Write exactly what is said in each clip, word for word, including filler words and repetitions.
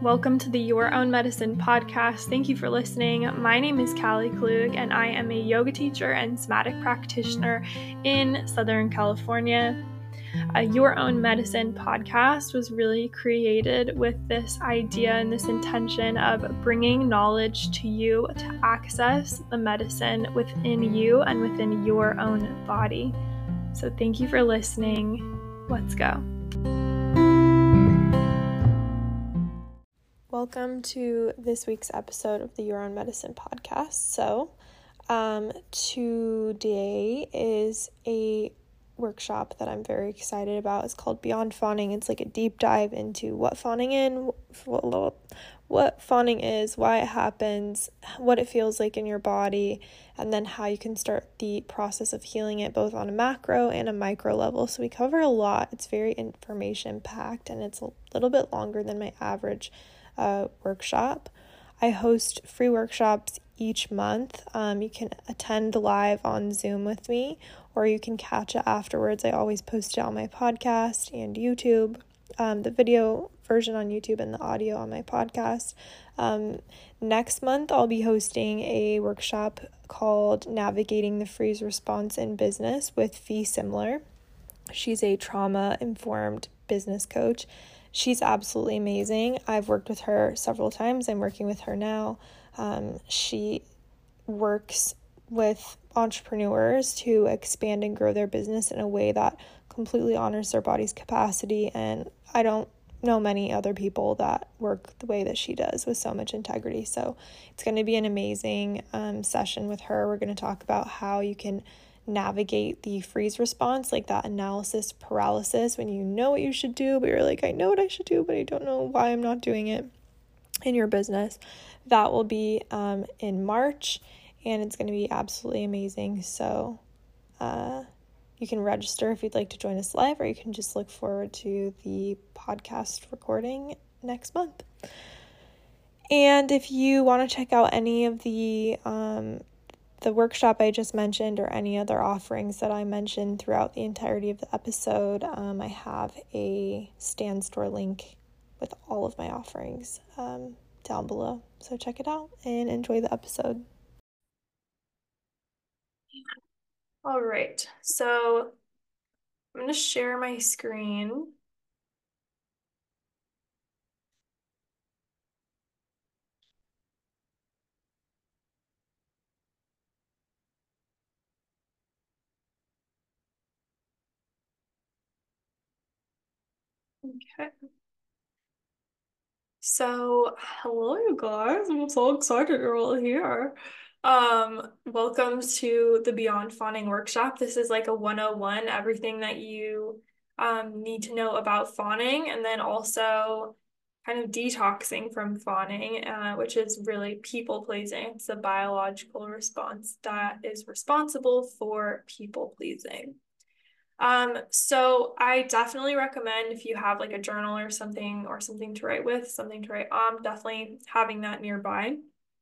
Welcome to the Your Own Medicine podcast. Thank you for listening. My name is Callie Klug, and I am a yoga teacher and somatic practitioner in Southern California. A Your Own Medicine podcast was really created with this idea and this intention of bringing knowledge to you to access the medicine within you and within your own body. So thank you for listening. Let's go. Welcome to this week's episode of the Your Own Medicine podcast. So, um, today is a workshop that I'm very excited about. It's called Beyond Fawning. It's like a deep dive into what fawning in, what, what fawning is, why it happens, what it feels like in your body, and then how you can start the process of healing it both on a macro and a micro level. So we cover a lot. It's very information packed, and it's a little bit longer than my average uh, workshop. I host free workshops each month. Um, you can attend live on Zoom with me, or you can catch it afterwards. I always post it on my podcast and YouTube, um, the video version on YouTube and the audio on my podcast. Um, next month, I'll be hosting a workshop called Navigating the Freeze Response in Business with Fee Simler. She's a trauma-informed business coach. She's absolutely amazing. I've worked with her several times. I'm working with her now. Um, she works with entrepreneurs to expand and grow their business in a way that completely honors their body's capacity. And I don't know many other people that work the way that she does with so much integrity. So it's going to be an amazing um, session with her. We're going to talk about how you can navigate the freeze response, like that analysis paralysis, when you know what you should do, but you're like, I know what I should do, but I don't know why I'm not doing it in your business. That will be um, in March, and it's going to be absolutely amazing. So uh, you can register if you'd like to join us live, or you can just look forward to the podcast recording next month. And if you want to check out any of the um, the workshop I just mentioned, or any other offerings that I mentioned throughout the entirety of the episode, um, I have a Stan Store link with all of my offerings um, down below. So check it out and enjoy the episode. All right, so I'm going to share my screen. Okay. So, hello you guys. I'm so excited you're all here. Um, welcome to the Beyond Fawning workshop. This is like a one oh one, everything that you um need to know about fawning, and then also kind of detoxing from fawning, uh, which is really people pleasing. It's a biological response that is responsible for people pleasing. Um, so I definitely recommend, if you have like a journal or something or something to write with, something to write on, definitely having that nearby.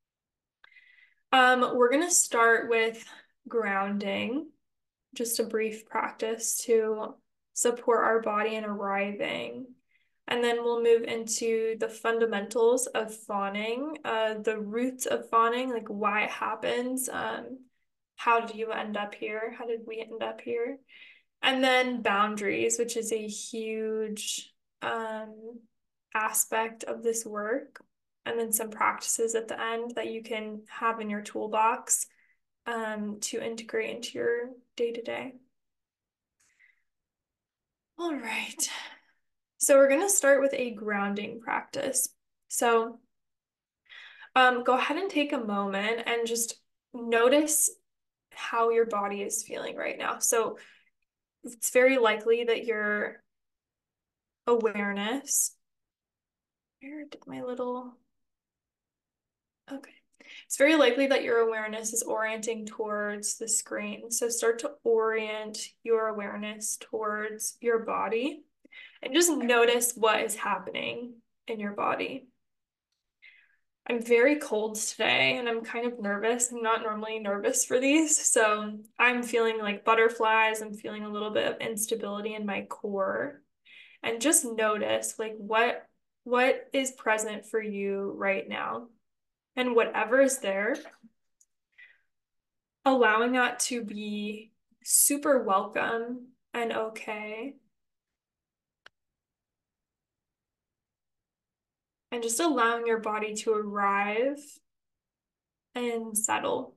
Um, we're going to start with grounding, just a brief practice to support our body in arriving. And then we'll move into the fundamentals of fawning, uh, the roots of fawning, like why it happens. Um, how did you end up here? How did we end up here? And then boundaries, which is a huge um, aspect of this work. And then some practices at the end that you can have in your toolbox um, to integrate into your day-to-day. All right. So we're going to start with a grounding practice. So um, go ahead and take a moment and just notice how your body is feeling right now. So it's very likely that your awareness, where did my little, okay. It's very likely that your awareness is orienting towards the screen. So start to orient your awareness towards your body and just notice what is happening in your body. I'm very cold today and I'm kind of nervous. I'm not normally nervous for these. So I'm feeling like butterflies. I'm feeling a little bit of instability in my core. And just notice like what what is present for you right now. And whatever is there, allowing that to be super welcome and okay. And just allowing your body to arrive and settle.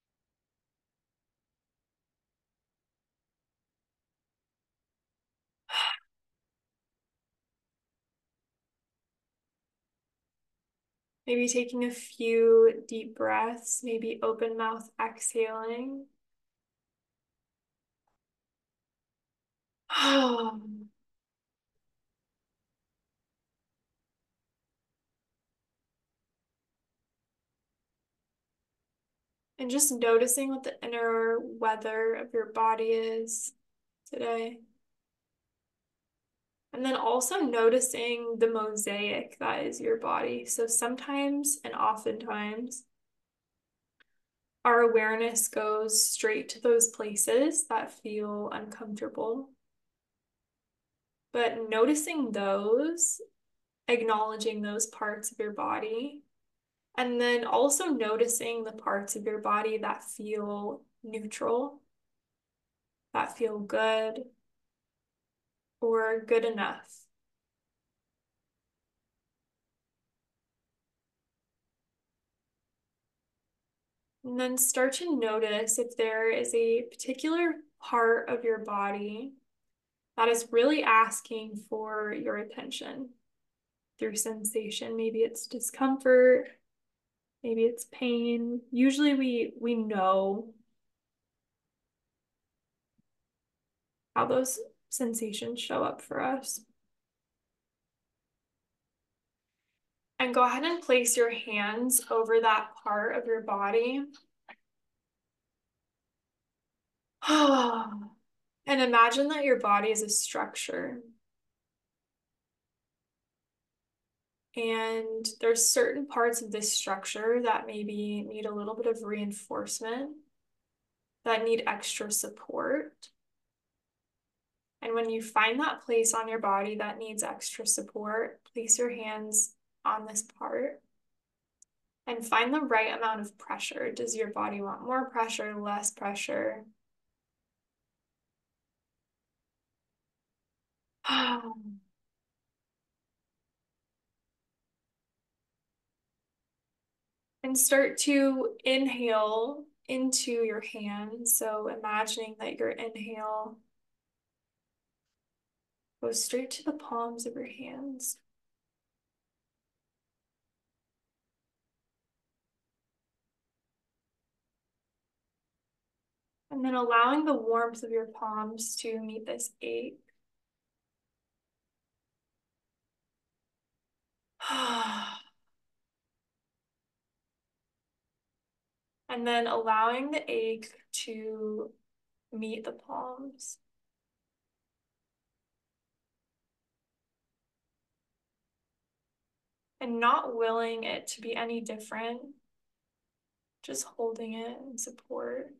Maybe taking a few deep breaths, maybe open mouth exhaling. And just noticing what the inner weather of your body is today. And then also noticing the mosaic that is your body. So sometimes and oftentimes, our awareness goes straight to those places that feel uncomfortable. But noticing those, acknowledging those parts of your body, and then also noticing the parts of your body that feel neutral, that feel good, or good enough. And then start to notice if there is a particular part of your body that is really asking for your attention through sensation. Maybe it's discomfort, maybe it's pain. Usually we we know how those sensations show up for us. And go ahead and place your hands over that part of your body. And imagine that your body is a structure. And there's certain parts of this structure that maybe need a little bit of reinforcement, that need extra support. And when you find that place on your body that needs extra support, place your hands on this part and find the right amount of pressure. Does your body want more pressure, less pressure? And start to inhale into your hands. So imagining that your inhale goes straight to the palms of your hands. And then allowing the warmth of your palms to meet this ache. And then allowing the ache to meet the palms. And not willing it to be any different, just holding it in support.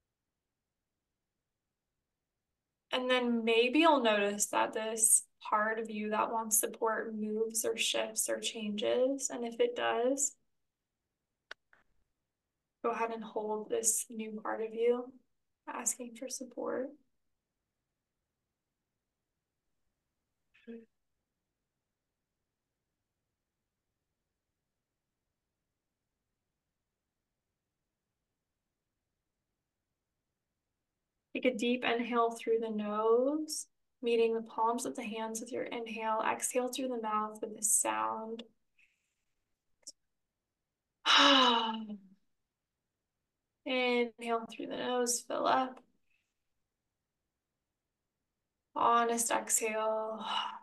And then maybe you'll notice that this part of you that wants support moves or shifts or changes. And if it does, go ahead and hold this new part of you asking for support. Take a deep inhale through the nose, meeting the palms of the hands with your inhale. Exhale through the mouth with this sound. Inhale through the nose, fill up. Honest exhale.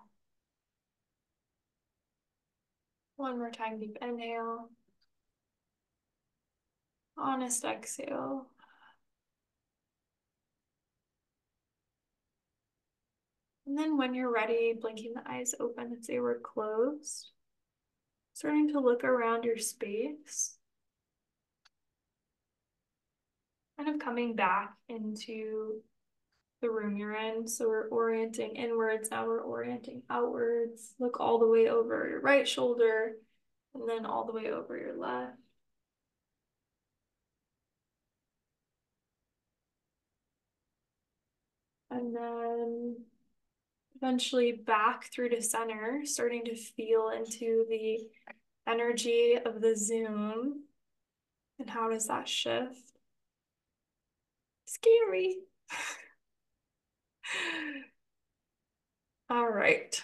One more time, deep inhale. Honest exhale. And then when you're ready, blinking the eyes open if they were closed. Starting to look around your space. Kind of coming back into the room you're in. So we're orienting inwards, now we're orienting outwards. Look all the way over your right shoulder and then all the way over your left. And then eventually back through to center, starting to feel into the energy of the zoom. And how does that shift? Scary. All right.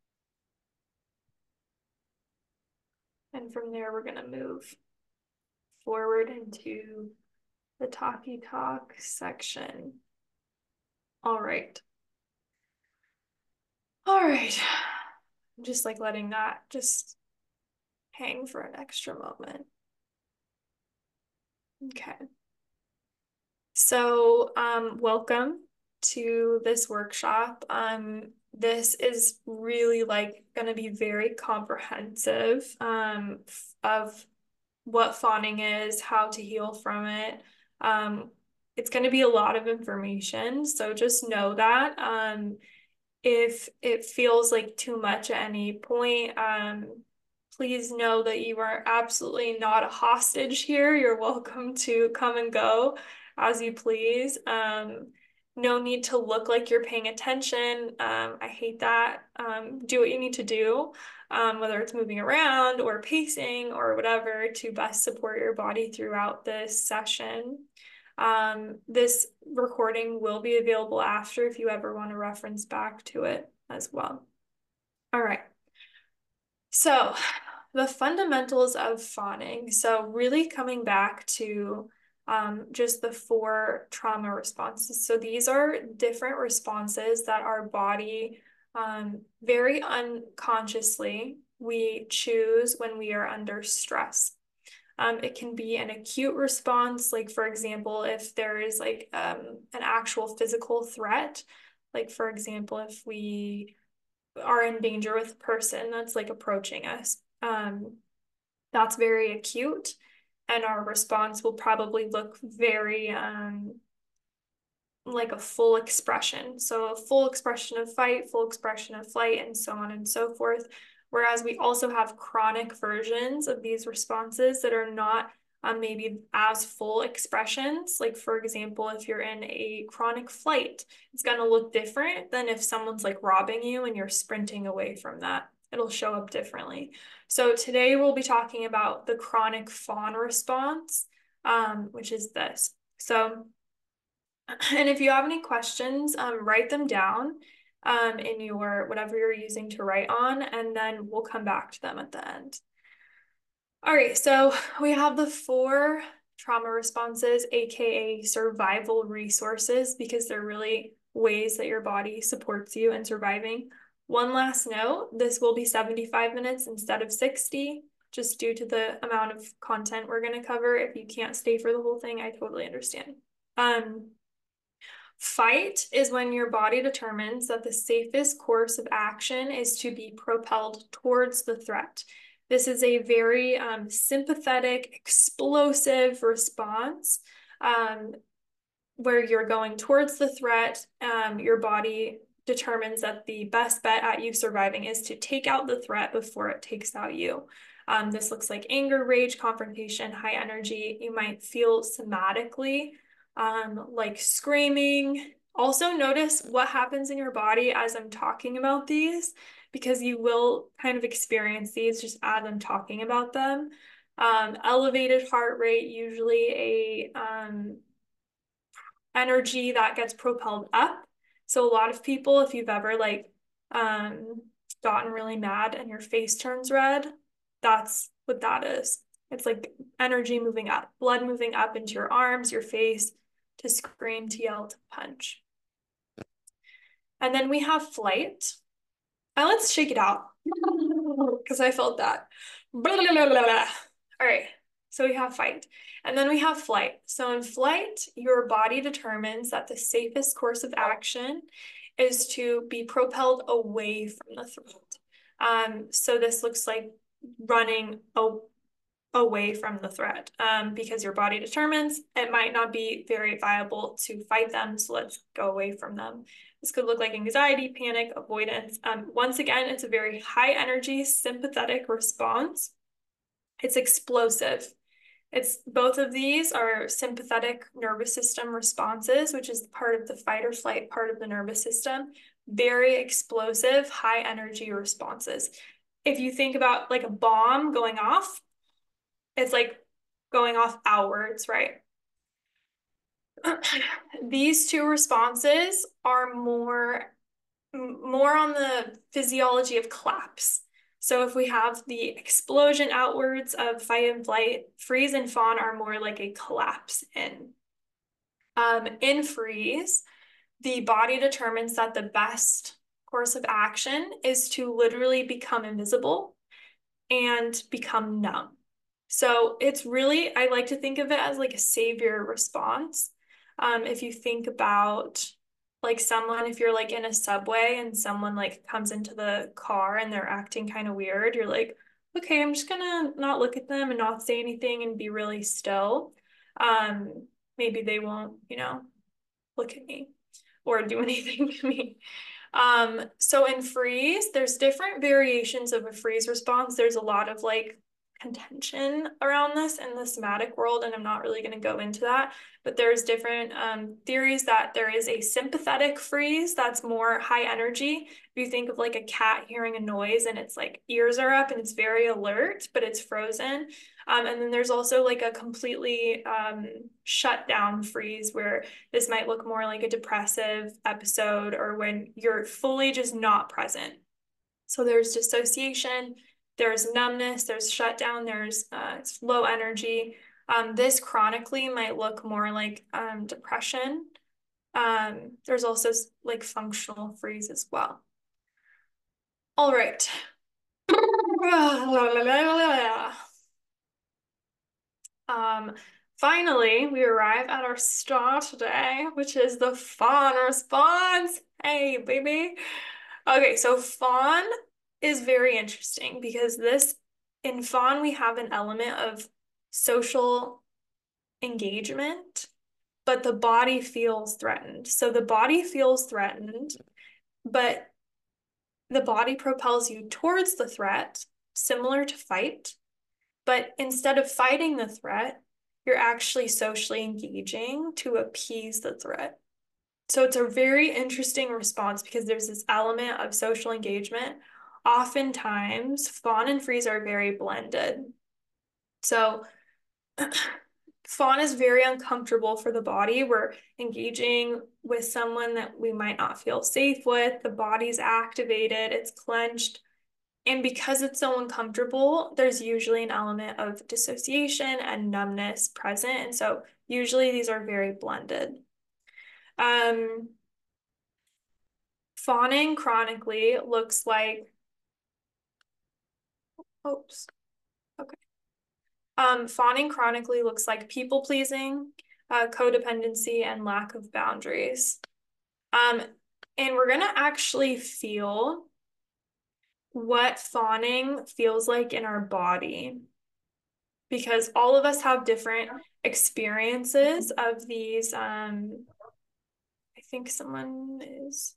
And from there, we're going to move forward into the talkie talk section. All right. All right. I'm just like letting that just hang for an extra moment. Okay. So, um, welcome to this workshop. Um, this is really like going to be very comprehensive um, of what fawning is, how to heal from it. Um, it's going to be a lot of information, so just know that. Um, if it feels like too much at any point, um, please know that you are absolutely not a hostage here. You're welcome to come and go as you please. Um, no need to look like you're paying attention. Um, I hate that. Um, do what you need to do, um, whether it's moving around or pacing or whatever to best support your body throughout this session. Um, this recording will be available after if you ever want to reference back to it as well. All right. So the fundamentals of fawning. So really coming back to um, just the four trauma responses. So these are different responses that our body um, very unconsciously we choose when we are under stress. Um, it can be an acute response, like for example, if there is like um, an actual physical threat, like for example, if we are in danger with a person that's like approaching us, um, that's very acute, and our response will probably look very um, like a full expression. So a full expression of fight, full expression of flight, and so on and so forth. Whereas we also have chronic versions of these responses that are not um, maybe as full expressions. Like for example, if you're in a chronic flight, it's going to look different than if someone's like robbing you and you're sprinting away from that. It'll show up differently. So today we'll be talking about the chronic fawn response, um, which is this. So and if you have any questions, um, write them down um, in your whatever you're using to write on, and then we'll come back to them at the end. All right, so we have the four trauma responses, aka survival resources, because they're really ways that your body supports you in surviving. One last note, this will be seventy-five minutes instead of sixty, just due to the amount of content we're going to cover. If you can't stay for the whole thing, I totally understand. Um, Fight is when your body determines that the safest course of action is to be propelled towards the threat. This is a very um, sympathetic, explosive response um, where you're going towards the threat. Um, your body determines that the best bet at you surviving is to take out the threat before it takes out you. Um, this looks like anger, rage, confrontation, high energy. You might feel somatically um, like screaming. Also notice what happens in your body as I'm talking about these, because you will kind of experience these just as I'm talking about them. Um, elevated heart rate, usually a um, energy that gets propelled up. So a lot of people, if you've ever like um, gotten really mad and your face turns red, that's what that is. It's like energy moving up, blood moving up into your arms, your face, to scream, to yell, to punch. And then we have flight. Uh, let's shake it out because I felt that. Blah, blah, blah, blah, blah. All right, so we have fight. And then we have flight. So in flight, your body determines that the safest course of action is to be propelled away from the threat. Um, so this looks like running, oh, away from the threat, um, because your body determines it might not be very viable to fight them, so let's go away from them. This could look like anxiety, panic, avoidance. Um, once again, it's a very high energy, sympathetic response. It's explosive. It's both of these are sympathetic nervous system responses, which is part of the fight or flight part of the nervous system. Very explosive, high energy responses. If you think about like a bomb going off, it's like going off outwards, right? These two responses are more, more on the physiology of collapse. So if we have the explosion outwards of fight and flight, freeze and fawn are more like a collapse in. Um, in freeze, the body determines that the best course of action is to literally become invisible and become numb. So it's really, I like to think of it as like a savior response. Um, if you think about like someone, if you're like in a subway and someone like comes into the car and they're acting kind of weird, you're like, okay, I'm just gonna not look at them and not say anything and be really still. Um, maybe they won't, you know, look at me or do anything to me. Um, so in freeze, there's different variations of a freeze response. There's a lot of like contention around this in the somatic world, and I'm not really going to go into that, but there's different um, theories that there is a sympathetic freeze that's more high energy. If you think of like a cat hearing a noise and its like ears are up and it's very alert, but it's frozen. Um, and then there's also like a completely um, shut down freeze where this might look more like a depressive episode or when you're fully just not present. So there's dissociation, there's numbness, there's shutdown, there's uh, it's low energy. Um, this chronically might look more like um, depression. Um, there's also like functional freeze as well. All right. Um, finally, we arrive at our star today, which is the fawn response. Hey, baby. Okay, so fawn is very interesting because this, in fawn, we have an element of social engagement, but the body feels threatened. So the body feels threatened, but the body propels you towards the threat, similar to fight. But instead of fighting the threat, you're actually socially engaging to appease the threat. So it's a very interesting response because there's this element of social engagement. Oftentimes, fawn and freeze are very blended. So fawn is very uncomfortable for the body. We're engaging with someone that we might not feel safe with. The body's activated, it's clenched. And because it's so uncomfortable, there's usually an element of dissociation and numbness present. And so usually these are very blended. Um, fawning chronically looks like, oops, okay. Um, fawning chronically looks like people pleasing, uh, codependency, and lack of boundaries. Um, and we're gonna actually feel what fawning feels like in our body, because all of us have different experiences of these. Um, I think someone is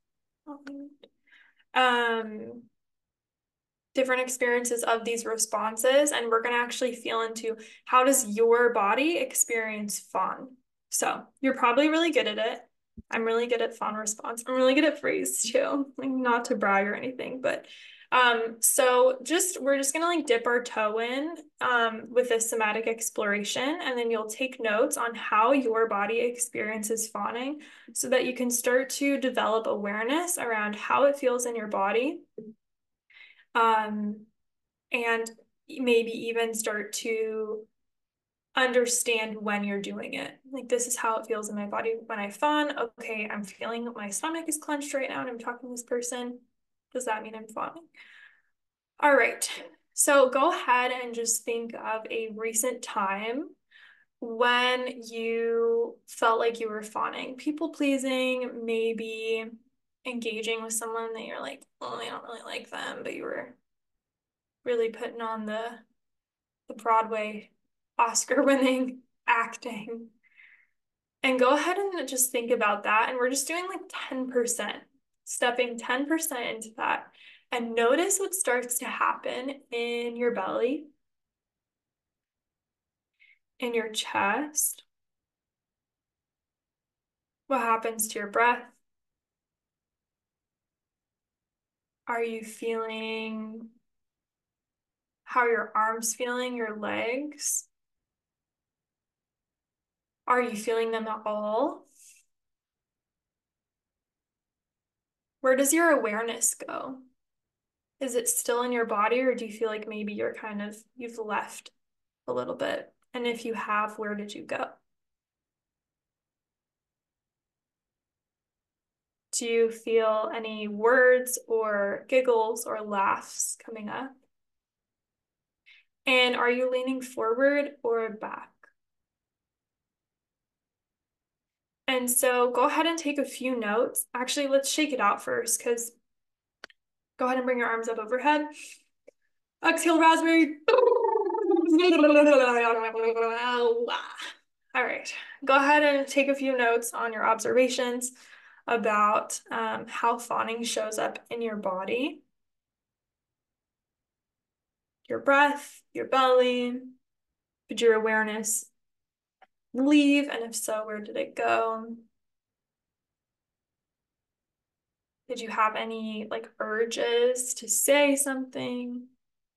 um, different experiences of these responses, and we're going to actually feel into how does your body experience fawn. So you're probably really good at it. I'm really good at fawn response. I'm really good at freeze too. Like, not to brag or anything, but um, so just we're just gonna like dip our toe in um with this somatic exploration, and then you'll take notes on how your body experiences fawning so that you can start to develop awareness around how it feels in your body. Um, and maybe even start to understand when you're doing it. Like, this is how it feels in my body when I fawn. Okay, I'm feeling my stomach is clenched right now and I'm talking to this person. Does that mean I'm fawning? All right, so go ahead and just think of a recent time when you felt like you were fawning, people pleasing, maybe engaging with someone that you're like, oh, I don't really like them, but you were really putting on the the Broadway Oscar-winning acting. And go ahead and just think about that. And we're just doing like ten percent, stepping ten percent into that. And notice what starts to happen in your belly, in your chest. What happens to your breath? Are you feeling how are your arms feeling, your legs? Are you feeling them at all? Where does your awareness go? Is it still in your body, or do you feel like maybe you're kind of, you've left a little bit? And if you have, where did you go? Do you feel any words or giggles or laughs coming up? And are you leaning forward or back? And so go ahead and take a few notes. Actually, let's shake it out first, because go ahead and bring your arms up overhead. Exhale, raspberry. All right. Go ahead and take a few notes on your observations about um, how fawning shows up in your body, your breath, your belly. Did your awareness leave? And if so, where did it go? Did you have any like urges to say something?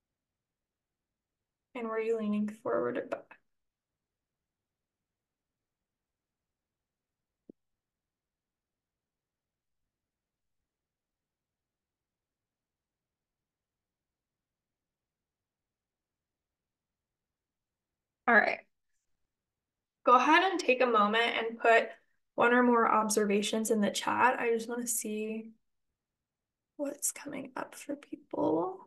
And were you leaning forward or back? All right. Go ahead and take a moment and put one or more observations in the chat. I just want to see what's coming up for people.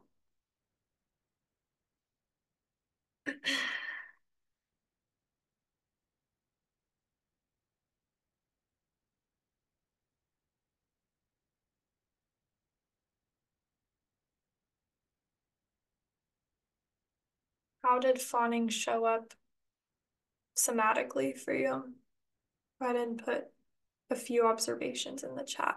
How did fawning show up somatically for you? Go ahead and put a few observations in the chat.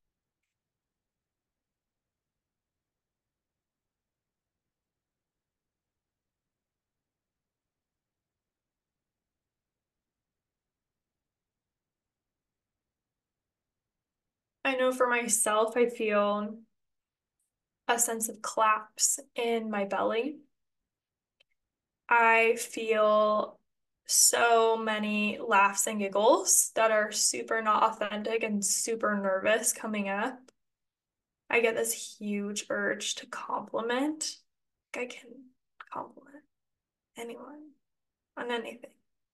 I know for myself, I feel a sense of collapse in my belly. I feel so many laughs and giggles that are super not authentic and super nervous coming up. I get this huge urge to compliment. Like I can compliment anyone on anything.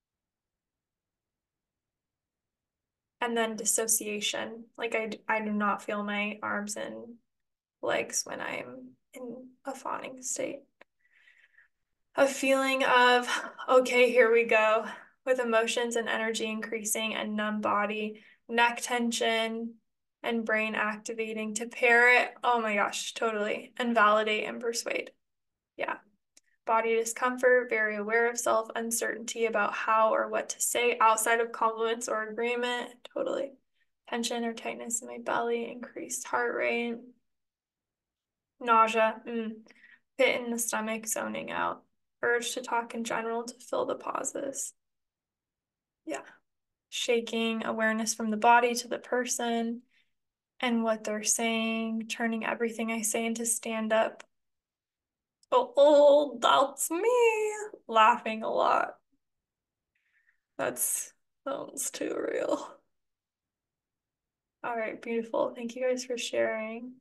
And then dissociation. Like I, I do not feel my arms and legs when I'm in a fawning state. A feeling of, okay, here we go, with emotions and energy increasing and numb body, neck tension, and brain activating to pair it. Oh my gosh, totally. And validate and persuade. Yeah. Body discomfort, very aware of self, uncertainty about how or what to say outside of compliments or agreement. Totally. Tension or tightness in my belly, increased heart rate, nausea, mm. Pit in the stomach, zoning out, urge to talk in general to fill the pauses. Yeah. Shaking, awareness from the body to the person and what they're saying, turning everything I say into stand up. Oh, oh, that's me. Laughing a lot. That's sounds too real. All right, beautiful. Thank you guys for sharing.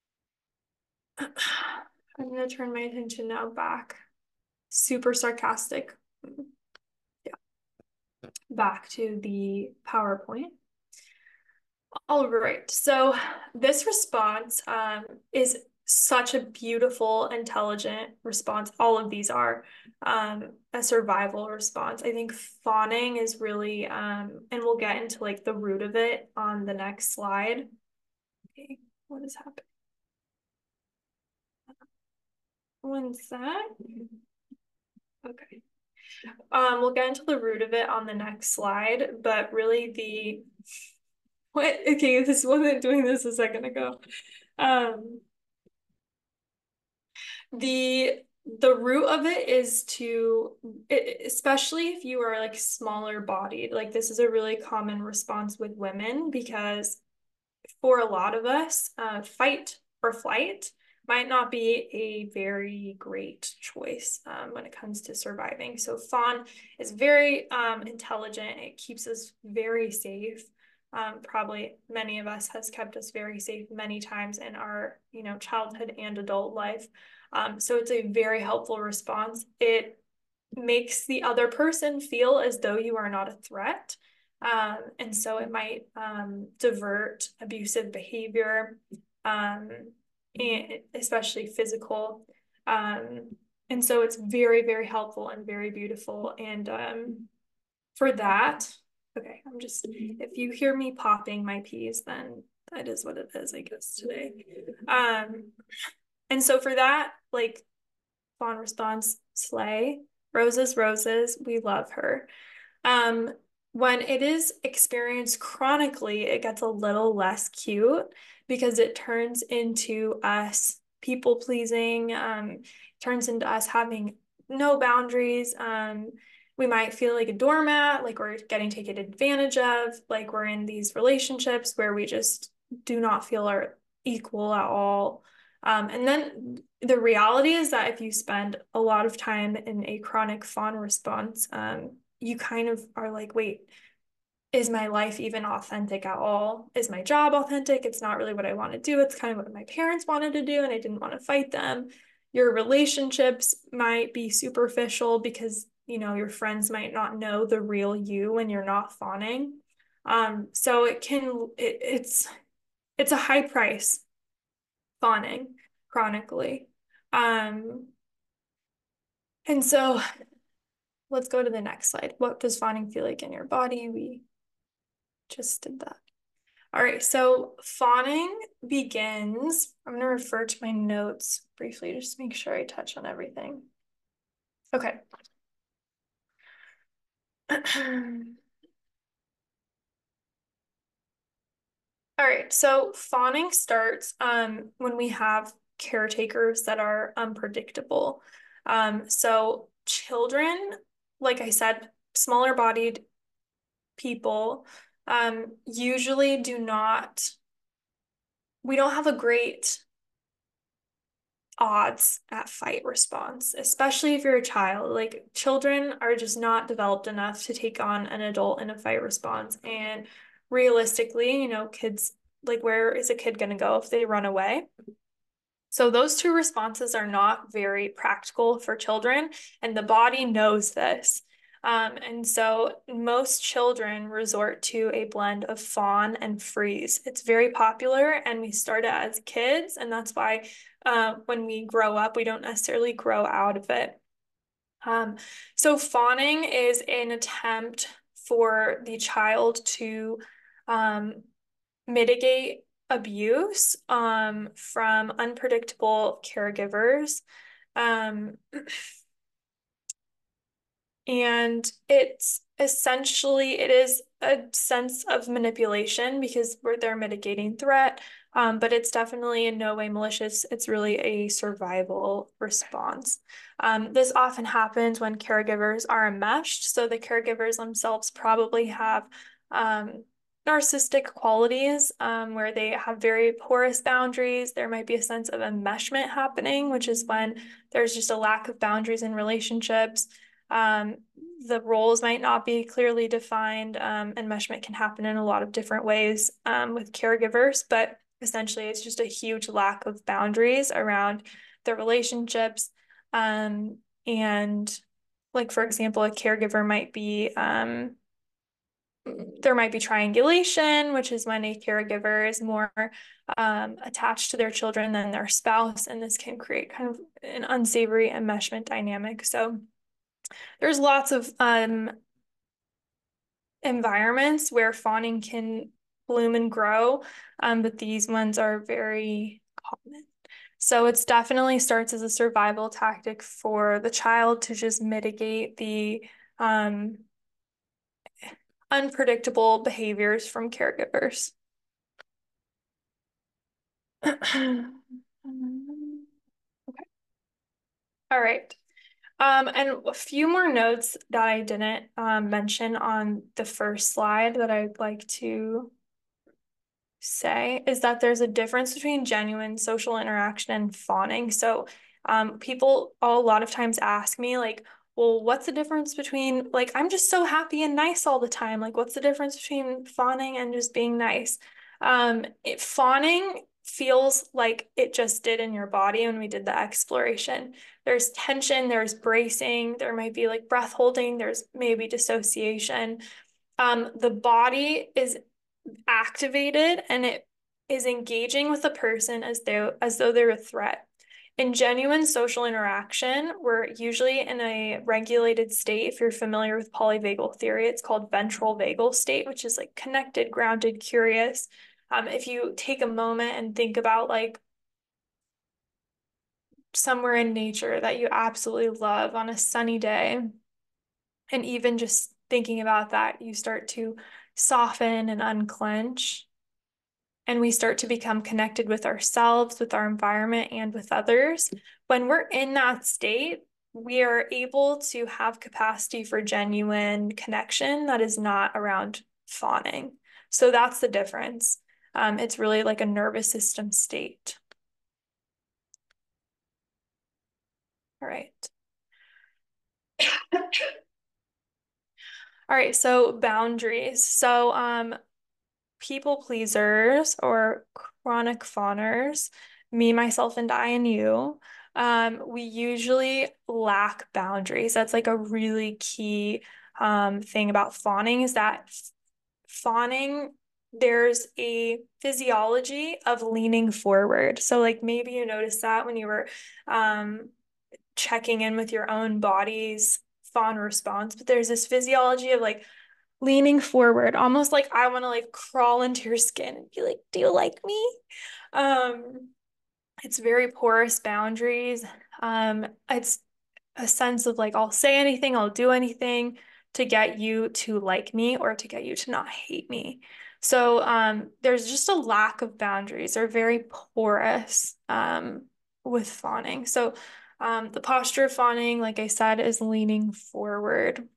I'm gonna turn my attention now back. Super sarcastic. Yeah. Back to the PowerPoint. All right, so this response um, is such a beautiful, intelligent response. All of these are um, a survival response. I think fawning is really, um, and we'll get into like the root of it on the next slide. Okay, what is happening? One sec. Okay. Um, we'll get into the root of it on the next slide, but really the what okay, this wasn't doing this a second ago. Um, the the root of it is to it, especially if you are like smaller bodied, like this is a really common response with women because for a lot of us, uh, fight or flight might not be a very great choice um, when it comes to surviving. So fawn is very um, intelligent. It keeps us very safe. Um, probably many of us has kept us very safe many times in our, you know, childhood and adult life. Um, so it's a very helpful response. It makes the other person feel as though you are not a threat. Um, and so it might um, divert abusive behavior, um, and especially physical. Um, and so it's very, very helpful and very beautiful. And um, for that, okay, I'm just, if you hear me popping my peas, then that is what it is, I guess, today. Um, and so for that, like, fawn response, slay. Roses, roses, we love her. Um, when it is experienced chronically, it gets a little less cute because it turns into us people pleasing, um, turns into us having no boundaries. Um, we might feel like a doormat, like we're getting taken advantage of, like we're in these relationships where we just do not feel our equal at all. Um, and then the reality is that if you spend a lot of time in a chronic fawn response, um, you kind of are like, wait, is my life even authentic at all? Is my job authentic? It's not really what I want to do. It's kind of what my parents wanted to do, and I didn't want to fight them. Your relationships might be superficial because, you know, your friends might not know the real you when you're not fawning. Um, so it can, it, it's, it's a high price fawning chronically. Um, and so let's go to the next slide. What does fawning feel like in your body? We just did that. All right, so fawning begins. I'm going to refer to my notes briefly just to make sure I touch on everything. Okay. All right, so fawning starts um, when we have caretakers that are unpredictable. Um, so children, like I said, smaller bodied people um, usually do not, we don't have a great odds at fight response, especially if you're a child. Like children are just not developed enough to take on an adult in a fight response. And realistically, you know, kids, like where is a kid going to go if they run away? So those two responses are not very practical for children, and the body knows this. Um, and so most children resort to a blend of fawn and freeze. It's very popular, and we start it as kids, and that's why uh, when we grow up, we don't necessarily grow out of it. Um, so fawning is an attempt for the child to um, mitigate abuse um, from unpredictable caregivers. Um, and it's essentially, it is a sense of manipulation because we're, they're mitigating threat, um, but it's definitely in no way malicious. It's really a survival response. Um, this often happens when caregivers are enmeshed. So the caregivers themselves probably have um, narcissistic qualities um, where they have very porous boundaries. There might be a sense of enmeshment happening, which is when there's just a lack of boundaries in relationships. Um, the roles might not be clearly defined. Um, enmeshment can happen in a lot of different ways um, with caregivers, but essentially it's just a huge lack of boundaries around the relationships. Um, and like, for example, a caregiver might be um, there might be triangulation, which is when a caregiver is more um, attached to their children than their spouse, and this can create kind of an unsavory enmeshment dynamic. So there's lots of um, environments where fawning can bloom and grow, um, but these ones are very common. So it's definitely starts as a survival tactic for the child to just mitigate the um, unpredictable behaviors from caregivers. Okay. All right. Um, and a few more notes that I didn't um, mention on the first slide that I'd like to say is that there's a difference between genuine social interaction and fawning. So, um, people a lot of times ask me, like, well, what's the difference between, like, I'm just so happy and nice all the time. Like, what's the difference between fawning and just being nice? Um, it, fawning feels like it just did in your body when we did the exploration. There's tension, there's bracing, there might be like breath holding, there's maybe dissociation. Um, the body is activated and it is engaging with the person as though as though they're a threat. In genuine social interaction, we're usually in a regulated state. If you're familiar with polyvagal theory, it's called ventral vagal state, which is like connected, grounded, curious. Um, if you take a moment and think about like somewhere in nature that you absolutely love on a sunny day, and even just thinking about that, you start to soften and unclench and we start to become connected with ourselves, with our environment, and with others. When we're in that state, we are able to have capacity for genuine connection that is not around fawning. So that's the difference. Um, it's really like a nervous system state. All right. All right, so boundaries. So um, people pleasers or chronic fawners, me, myself, and I, and you, um, we usually lack boundaries. That's like a really key um, thing about fawning is that fawning, there's a physiology of leaning forward. So, like, maybe you noticed that when you were um, checking in with your own body's fawn response, but there's this physiology of like leaning forward, almost like I want to like crawl into your skin and be like, do you like me? Um, it's very porous boundaries. Um, it's a sense of like, I'll say anything, I'll do anything to get you to like me or to get you to not hate me. So um, there's just a lack of boundaries. They're very porous um, with fawning. So um, the posture of fawning, like I said, is leaning forward.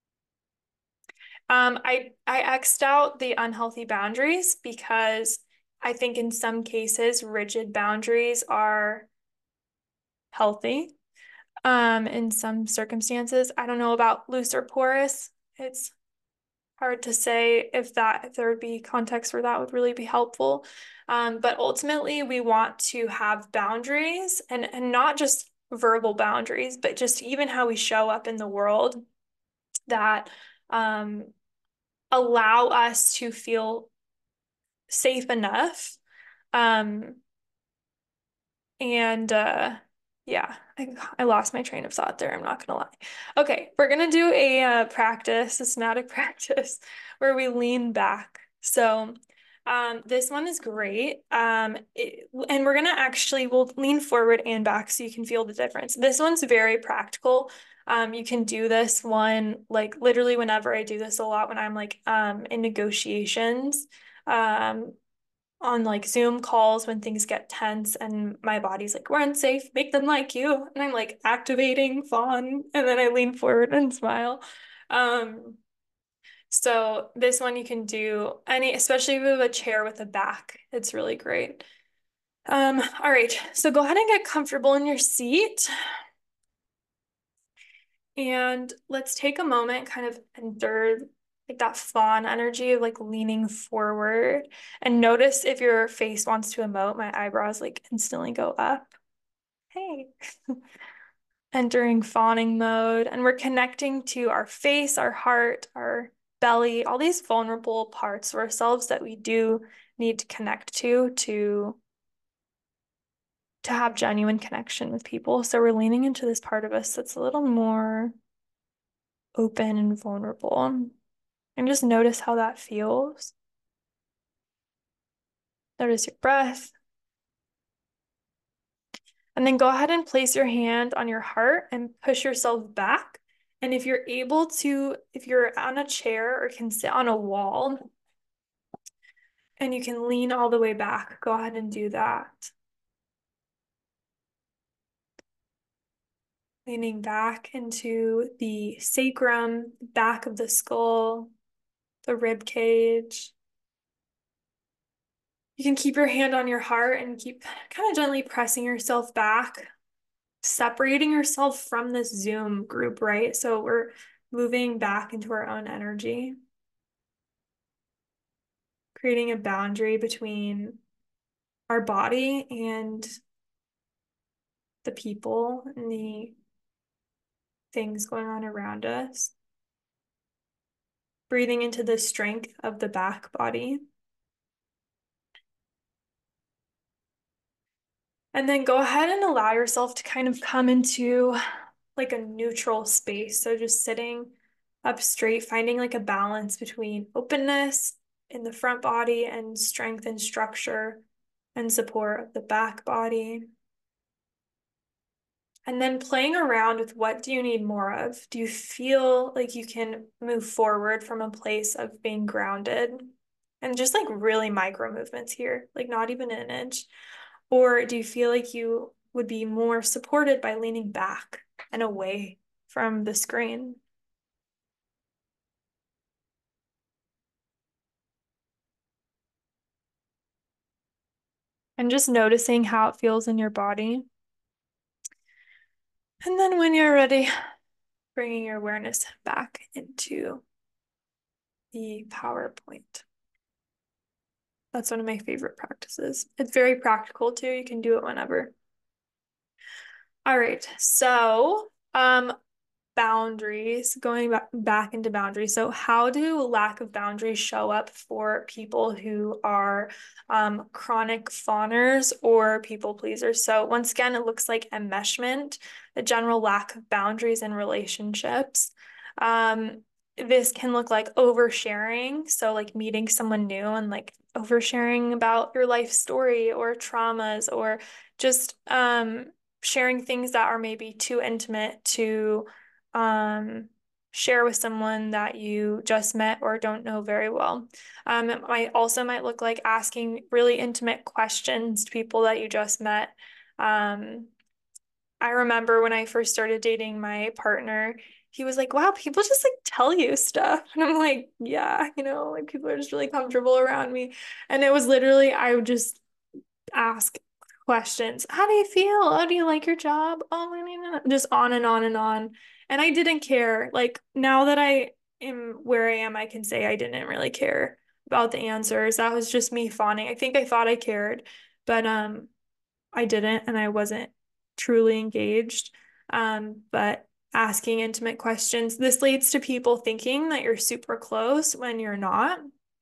Um, I I X'd out the unhealthy boundaries because I think in some cases rigid boundaries are healthy. Um, in some circumstances, I don't know about loose or porous. It's hard to say if that if there would be context where that would really be helpful. Um, but ultimately, we want to have boundaries and and not just verbal boundaries, but just even how we show up in the world that um, allow us to feel safe enough. Um, and uh, yeah, I, I lost my train of thought there. I'm not gonna lie. Okay, we're gonna do a uh, practice, a somatic practice, where we lean back. So, um, this one is great. Um, it, and we're gonna actually we'll lean forward and back so you can feel the difference. This one's very practical. Um, you can do this one like literally whenever I do this a lot when I'm like um in negotiations. Um, on like Zoom calls when things get tense and my body's like, we're unsafe, make them like you. And I'm like activating fawn and then I lean forward and smile. Um, so this one you can do any, especially if you have a chair with a back. It's really great. Um, all right, so go ahead and get comfortable in your seat. And let's take a moment, kind of endure like that fawn energy of like leaning forward and notice if your face wants to emote. My eyebrows like instantly go up. Hey, entering fawning mode. And we're connecting to our face, our heart, our belly, all these vulnerable parts of ourselves that we do need to connect to to to have genuine connection with people. So we're leaning into this part of us that's a little more open and vulnerable. And just notice how that feels. Notice your breath. And then go ahead and place your hand on your heart and push yourself back. And if you're able to, if you're on a chair or can sit on a wall and you can lean all the way back, go ahead and do that. Leaning back into the sacrum, back of the skull, the rib cage. You can keep your hand on your heart and keep kind of gently pressing yourself back, separating yourself from this Zoom group, right? So we're moving back into our own energy, creating a boundary between our body and the people and the things going on around us. Breathing into the strength of the back body. And then go ahead and allow yourself to kind of come into like a neutral space. So just sitting up straight, finding like a balance between openness in the front body and strength and structure and support of the back body. And then playing around with what do you need more of? Do you feel like you can move forward from a place of being grounded? And just like really micro movements here, like not even an inch. Or do you feel like you would be more supported by leaning back and away from the screen? And just noticing how it feels in your body. And then when you're ready, bringing your awareness back into the PowerPoint. That's one of my favorite practices. It's very practical too. You can do it whenever. All right. So, um, boundaries, going back back into boundaries. So how do lack of boundaries show up for people who are um, chronic fawners or people pleasers? So once again, it looks like enmeshment, the general lack of boundaries in relationships. Um, this can look like oversharing. So like meeting someone new and like oversharing about your life story or traumas or just um, sharing things that are maybe too intimate to um, share with someone that you just met or don't know very well. Um, it might also might look like asking really intimate questions to people that you just met. Um, I remember when I first started dating my partner, he was like, wow, people just like tell you stuff. And I'm like, yeah, you know, like people are just really comfortable around me. And it was literally, I would just ask questions. How do you feel? Oh, do you like your job? Oh, I mean, just on and on and on. And I didn't care. Like now that I am where I am, I can say I didn't really care about the answers. That was just me fawning. I think I thought I cared, but um, I didn't, and I wasn't truly engaged. Um, but asking intimate questions, this leads to people thinking that you're super close when you're not.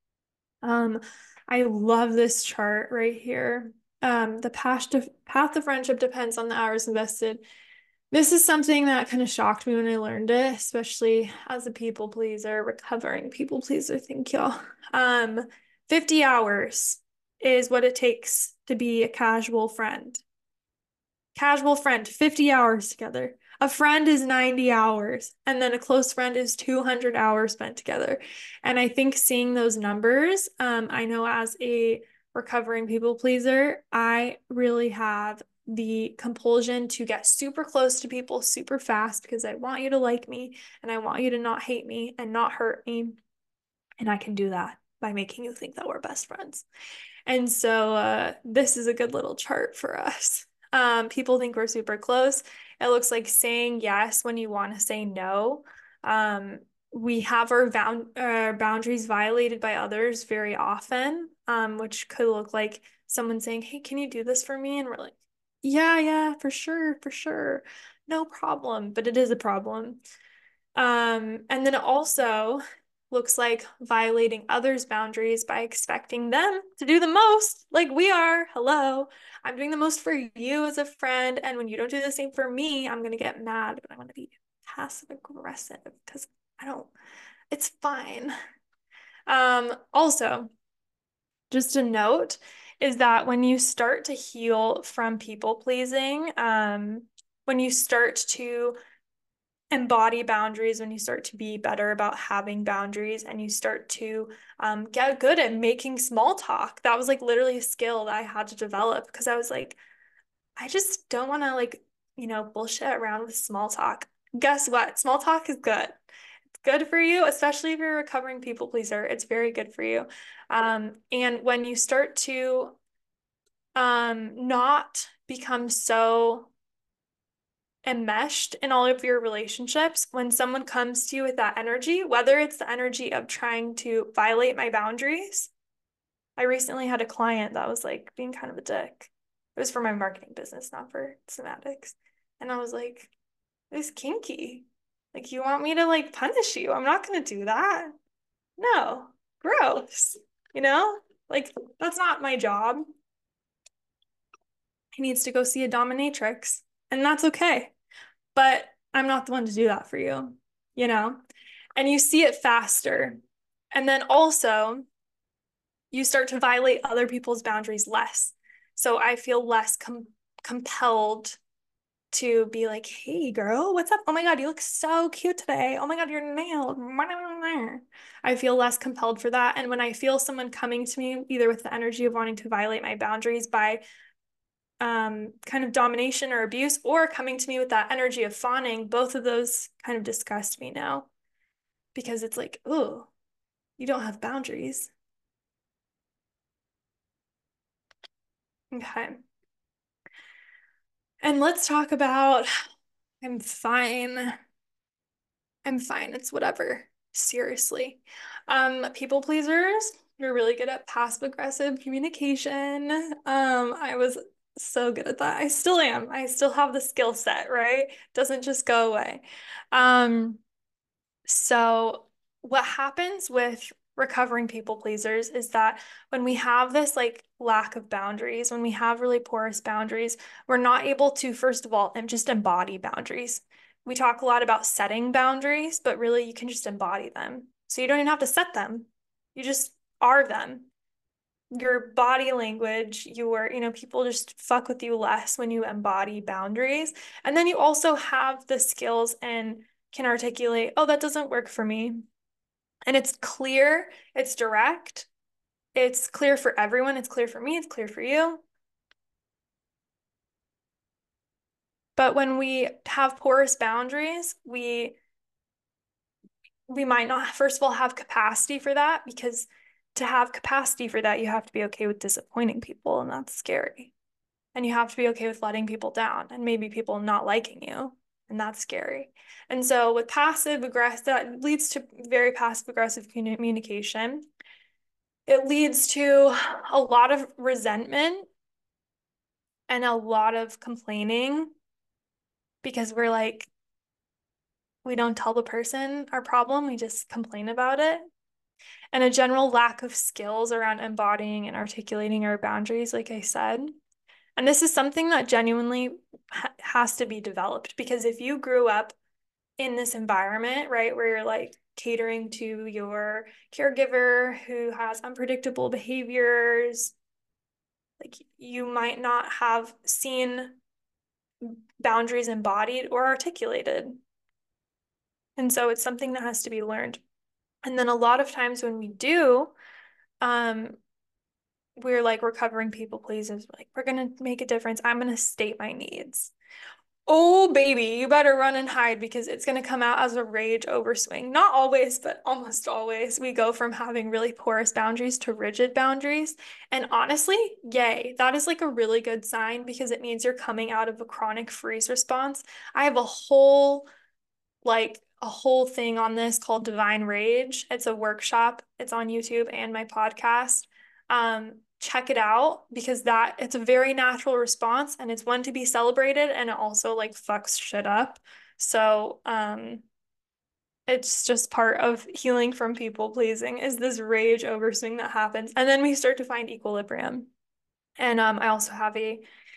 Um, I love this chart right here. Um, the path to path to friendship depends on the hours invested. This is something that kind of shocked me when I learned it, especially as a people pleaser, recovering people pleaser. Thank y'all. Um, fifty hours is what it takes to be a casual friend. Casual friend, fifty hours together. A friend is ninety hours, and then a close friend is two hundred hours spent together. And I think seeing those numbers, um, I know as a recovering people pleaser, I really have the compulsion to get super close to people super fast because I want you to like me and I want you to not hate me and not hurt me. And I can do that by making you think that we're best friends. And so uh, this is a good little chart for us. Um, people think we're super close. It looks like saying yes when you want to say no. Um, we have our, bound our boundaries violated by others very often, um, which could look like someone saying, hey, can you do this for me? And we're like, yeah, yeah, for sure, for sure. No problem. But it is a problem. Um, and then it also looks like violating others' boundaries by expecting them to do the most, like we are. Hello, I'm doing the most for you as a friend, and when you don't do the same for me, I'm gonna get mad, but I'm gonna be passive aggressive because I don't, it's fine. Um, also, just a note, is that when you start to heal from people pleasing, um, when you start to embody boundaries, when you start to be better about having boundaries and you start to um, get good at making small talk. That was like literally a skill that I had to develop because I was like, I just don't want to like, you know, bullshit around with small talk. Guess what? Small talk is good. It's good for you, especially if you're a recovering people pleaser. It's very good for you. Um, and when you start to um, not become so enmeshed in all of your relationships, when someone comes to you with that energy, whether it's the energy of trying to violate my boundaries. I recently had a client that was like being kind of a dick. It was for my marketing business, not for somatics. And I was like, it's kinky. Like, you want me to like punish you? I'm not going to do that. No, gross. You know, like, that's not my job. He needs to go see a dominatrix, and that's okay. But I'm not the one to do that for you, you know? And you see it faster. And then also, you start to violate other people's boundaries less. So I feel less com compelled to be like, hey, girl, what's up? Oh my God, you look so cute today. Oh my God, you're nailed. I feel less compelled for that. And when I feel someone coming to me, either with the energy of wanting to violate my boundaries by um, kind of domination or abuse, or coming to me with that energy of fawning, both of those kind of disgust me now because it's like, oh, you don't have boundaries. Okay. And let's talk about I'm fine. I'm fine. It's whatever. Seriously. Um, people pleasers, you're really good at passive aggressive communication. Um, I was so good at that. I still am. I still have the skill set, right? Doesn't just go away. Um, so what happens with recovering people pleasers is that when we have this like lack of boundaries, when we have really porous boundaries, we're not able to, first of all, and just embody boundaries. We talk a lot about setting boundaries, but really you can just embody them. So you don't even have to set them. You just are them. Your body language, your, you know, people just fuck with you less when you embody boundaries. And then you also have the skills and can articulate, oh, that doesn't work for me. And it's clear, it's direct, it's clear for everyone, it's clear for me, it's clear for you. But when we have porous boundaries, we we might not, first of all, have capacity for that, because to have capacity for that, you have to be okay with disappointing people, and that's scary. And you have to be okay with letting people down and maybe people not liking you, and that's scary. And so with passive aggressive, that leads to very passive aggressive communication. It leads to a lot of resentment and a lot of complaining because we're like, we don't tell the person our problem, we just complain about it. And a general lack of skills around embodying and articulating our boundaries, like I said. And this is something that genuinely ha has to be developed, because if you grew up in this environment, right, where you're like catering to your caregiver who has unpredictable behaviors, like you might not have seen boundaries embodied or articulated. And so it's something that has to be learned. And then a lot of times when we do, um, we're like recovering people pleasers, like, we're gonna make a difference. I'm gonna state my needs. Oh, baby, you better run and hide, because it's going to come out as a rage overswing. Not always, but almost always. We go from having really porous boundaries to rigid boundaries. And honestly, yay, that is like a really good sign, because it means you're coming out of a chronic freeze response. I have a whole, like, a whole thing on this called Divine Rage. It's a workshop. It's on YouTube and my podcast. Um, check it out, because that it's a very natural response, and it's one to be celebrated, and it also like fucks shit up. So, um, it's just part of healing from people pleasing, is this rage overswing that happens. And then we start to find equilibrium. And um, I also have a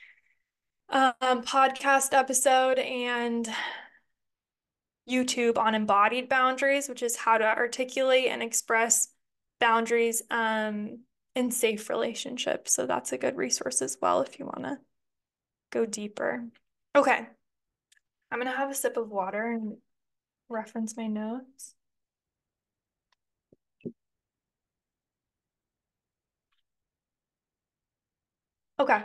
um, podcast episode and YouTube on embodied boundaries, which is how to articulate and express boundaries um, in safe relationships. So that's a good resource as well if you want to go deeper. Okay, I'm gonna have a sip of water and reference my notes. Okay.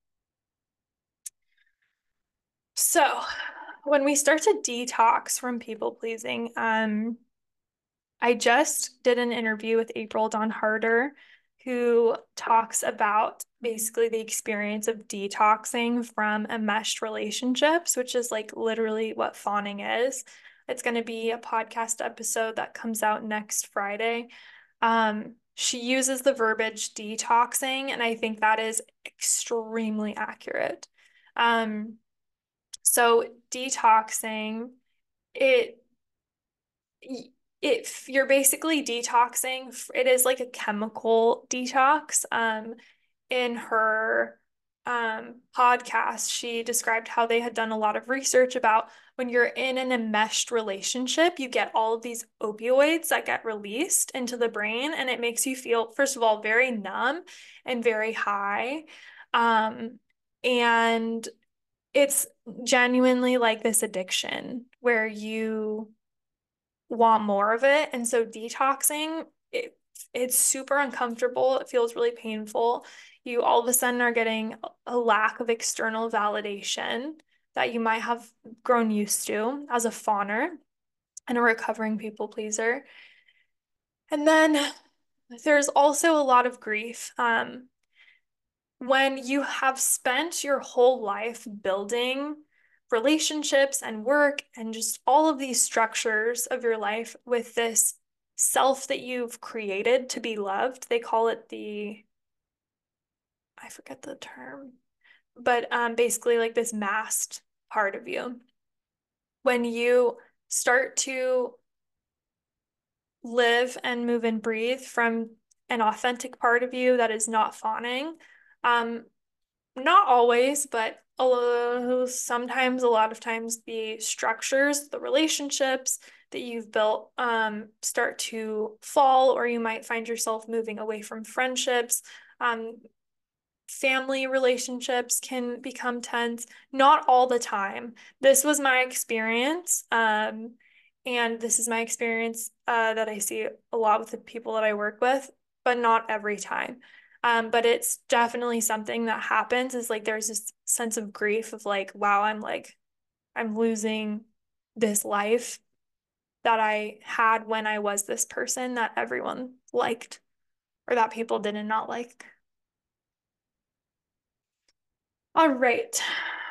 So when we start to detox from people pleasing, um, I just did an interview with April Dawn Harder, who talks about basically the experience of detoxing from enmeshed relationships, which is like literally what fawning is. It's going to be a podcast episode that comes out next Friday. Um, she uses the verbiage detoxing, and I think that is extremely accurate. Um, so detoxing, it it you're basically detoxing. It is like a chemical detox. Um, in her um podcast, she described how they had done a lot of research about when you're in an enmeshed relationship, you get all of these opioids that get released into the brain, and it makes you feel, first of all, very numb and very high. Um, and it's genuinely like this addiction where you want more of it. And so detoxing, it, it's super uncomfortable. It feels really painful. You all of a sudden are getting a lack of external validation that you might have grown used to as a fawner and a recovering people pleaser. And then there's also a lot of grief. Um, when you have spent your whole life building relationships and work and just all of these structures of your life with this self that you've created to be loved, they call it the, I forget the term, but um, basically like this masked part of you. When you start to live and move and breathe from an authentic part of you that is not fawning, um, not always, but a lo- sometimes, a lot of times, the structures, the relationships that you've built um, start to fall, or you might find yourself moving away from friendships. Um, family relationships can become tense, not all the time. This was my experience. Um, and this is my experience uh, that I see a lot with the people that I work with, but not every time. Um, but it's definitely something that happens is like there's this sense of grief of like, wow, I'm like, I'm losing this life that I had when I was this person that everyone liked or that people did not like. All right.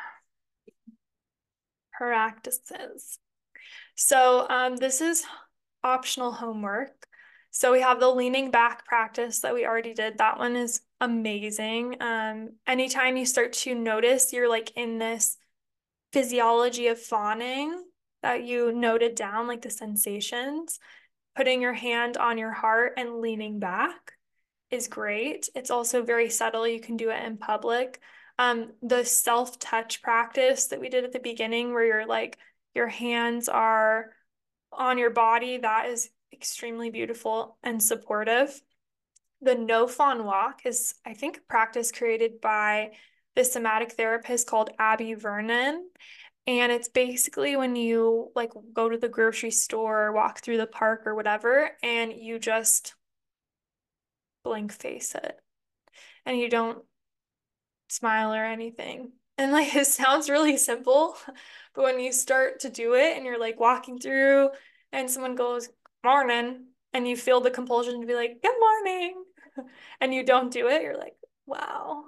Practices. So um, this is optional homework. So we have the leaning back practice that we already did. That one is amazing. Um, anytime you start to notice you're like in this physiology of fawning that you noted down, like the sensations, putting your hand on your heart and leaning back is great. It's also very subtle. You can do it in public. Um, the self-touch practice that we did at the beginning, where you're like, your hands are on your body, that is extremely beautiful and supportive. The no fawn walk is, I think, a practice created by the somatic therapist called Abby Vernon. And it's basically when you like go to the grocery store, walk through the park or whatever, and you just blank face it and you don't smile or anything. And like it sounds really simple, but when you start to do it and you're like walking through and someone goes, morning, and you feel the compulsion to be like, good morning, and you don't do it, you're like, wow.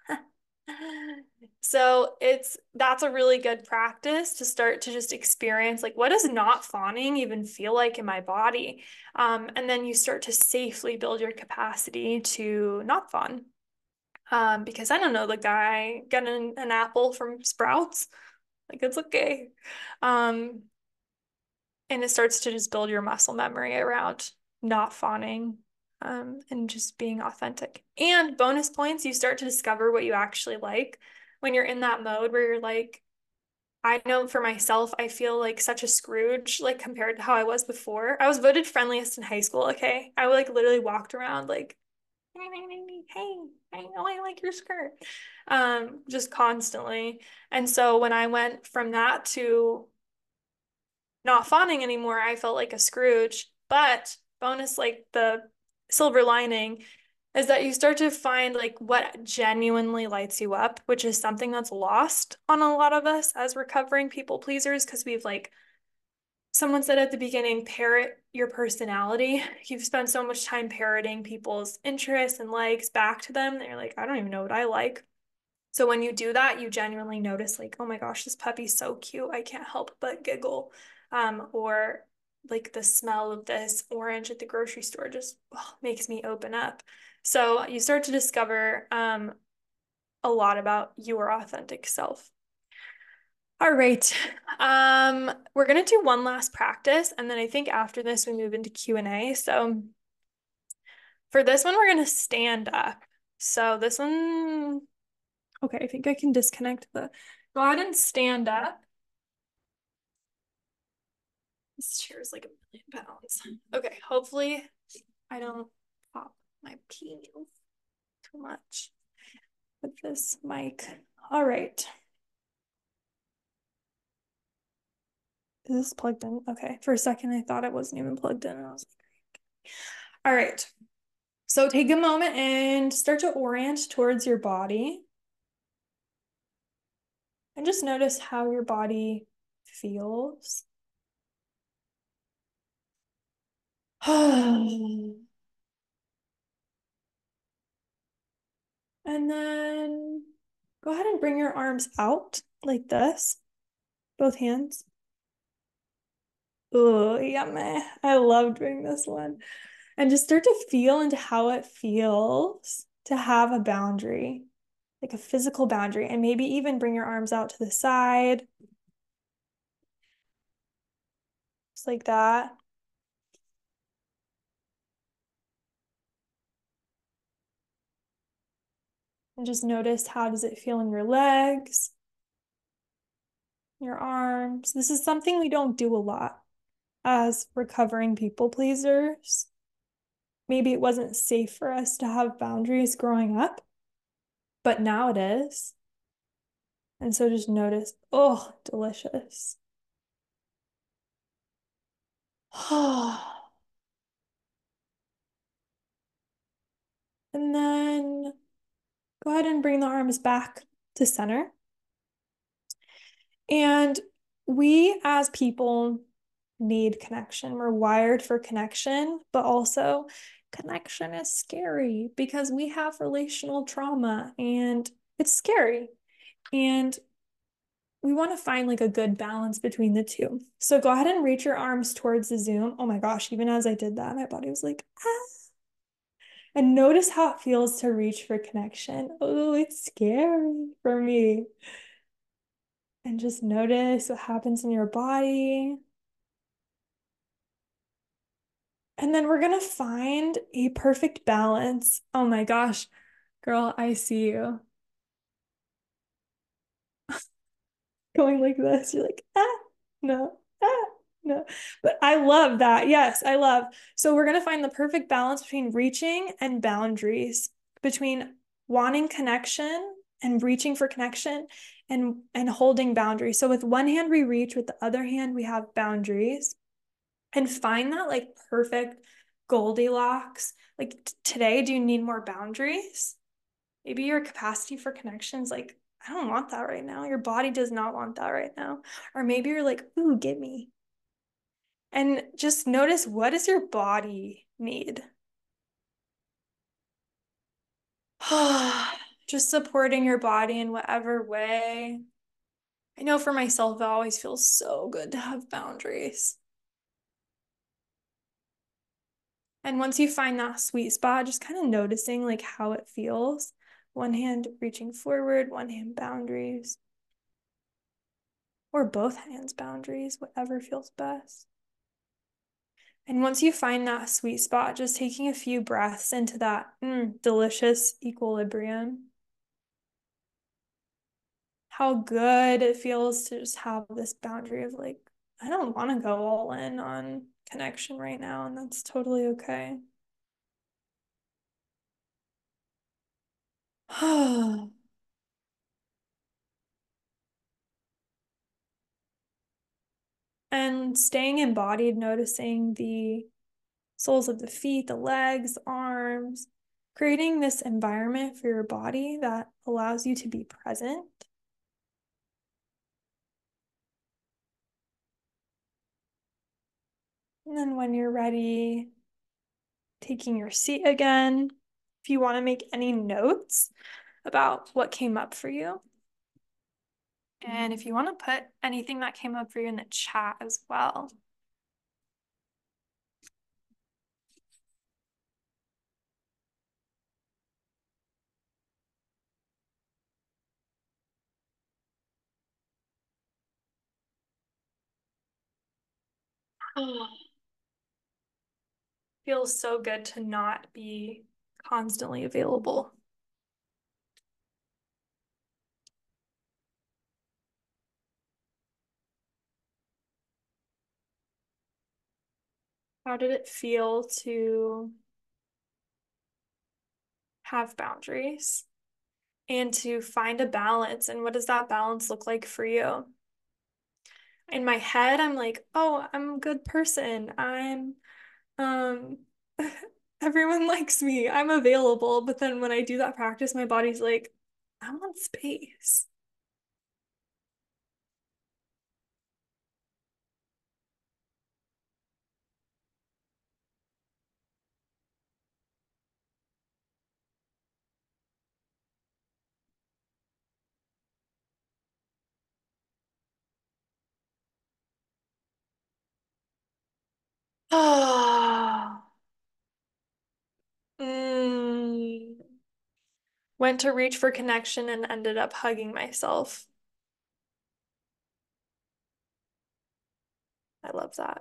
So it's that's a really good practice to start to just experience like what does not fawning even feel like in my body? Um, and then you start to safely build your capacity to not fawn. Um, because I don't know the guy getting an apple from Sprouts. Like it's okay. Um, and it starts to just build your muscle memory around not fawning, um, and just being authentic. And bonus points, you start to discover what you actually like when you're in that mode where you're like, I know for myself, I feel like such a Scrooge, like compared to how I was before. I was voted friendliest in high school, okay? I like literally walked around like hey, hey, oh, I like your skirt. Um, just constantly. And so when I went from that to not fawning anymore, I felt like a Scrooge. But bonus, like the silver lining is that you start to find like what genuinely lights you up, which is something that's lost on a lot of us as recovering people pleasers because we've like someone said at the beginning, parrot your personality. You've spent so much time parroting people's interests and likes back to them that you're like, I don't even know what I like. So when you do that, you genuinely notice like, oh my gosh, this puppy's so cute. I can't help but giggle. Um, or like the smell of this orange at the grocery store just oh, makes me open up. So you start to discover um, a lot about your authentic self. All right. Um, we're gonna do one last practice, and then I think after this we move into Q and A. So for this one, we're gonna stand up. So this one, okay, I think I can disconnect the. Go ahead and stand up. This chair is like a million pounds. Okay, hopefully I don't pop my pee too much with this mic. All right. Is this plugged in? Okay. For a second, I thought it wasn't even plugged in. And I was like, all right. So take a moment and start to orient towards your body. And just notice how your body feels. And then go ahead and bring your arms out like this, both hands. Oh, yummy. I love doing this one. And just start to feel into how it feels to have a boundary, like a physical boundary. And maybe even bring your arms out to the side, just like that. And just notice how does it feel in your legs, your arms. This is something we don't do a lot as recovering people pleasers. Maybe it wasn't safe for us to have boundaries growing up, but now it is. And so just notice, oh, delicious. And then go ahead and bring the arms back to center. And we as people need connection. We're wired for connection, but also connection is scary because we have relational trauma and it's scary. And we want to find like a good balance between the two. So go ahead and reach your arms towards the Zoom. Oh my gosh, even as I did that, my body was like, ah. And notice how it feels to reach for connection. Oh, it's scary for me. And just notice what happens in your body. And then we're gonna find a perfect balance. Oh my gosh, girl, I see you. Going like this. You're like, ah, no, ah, no. But I love that. Yes, I love. So we're gonna find the perfect balance between reaching and boundaries, between wanting connection and reaching for connection and and holding boundaries. So with one hand we reach, with the other hand we have boundaries. And find that like perfect Goldilocks. Like t- today, do you need more boundaries? Maybe your capacity for connections, like, I don't want that right now. Your body does not want that right now. Or maybe you're like, ooh, give me. And just notice, what does your body need? Just supporting your body in whatever way. I know for myself, it always feels so good to have boundaries. And once you find that sweet spot, just kind of noticing like how it feels. One hand reaching forward, one hand boundaries, or both hands boundaries, whatever feels best. And once you find that sweet spot, just taking a few breaths into that mm, delicious equilibrium. How good it feels to just have this boundary of like, I don't want to go all in on connection right now, and that's totally okay. And staying embodied, noticing the soles of the feet, the legs, arms, creating this environment for your body that allows you to be present. And then when you're ready, taking your seat again. If you want to make any notes about what came up for you. And if you want to put anything that came up for you in the chat as well. Oh, feels so good to not be constantly available. How did it feel to have boundaries and to find a balance? And what does that balance look like for you? In my head, I'm like, oh, I'm a good person. I'm um everyone likes me. I'm available. But then when I do that practice, my body's like, I want space. Ah. Mm. Went to reach for connection and ended up hugging myself. I love that.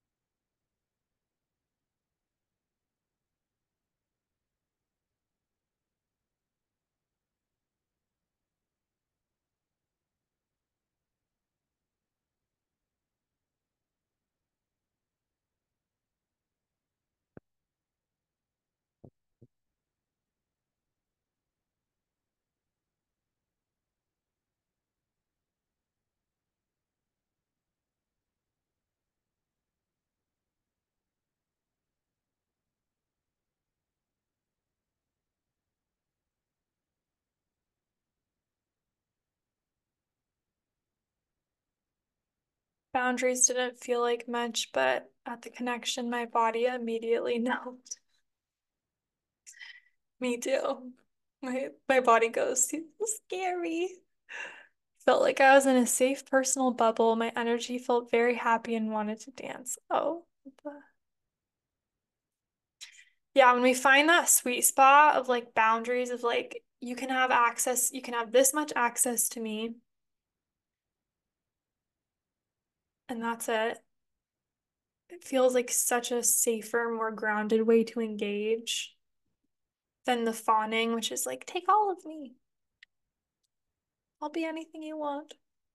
Boundaries didn't feel like much, but at the connection, my body immediately knows. Me too. My my body goes, scary. Felt like I was in a safe personal bubble. My energy felt very happy and wanted to dance. Oh, yeah, when we find that sweet spot of like boundaries of like, you can have access, you can have this much access to me, and that's it. It feels like such a safer, more grounded way to engage than the fawning, which is like, take all of me. I'll be anything you want.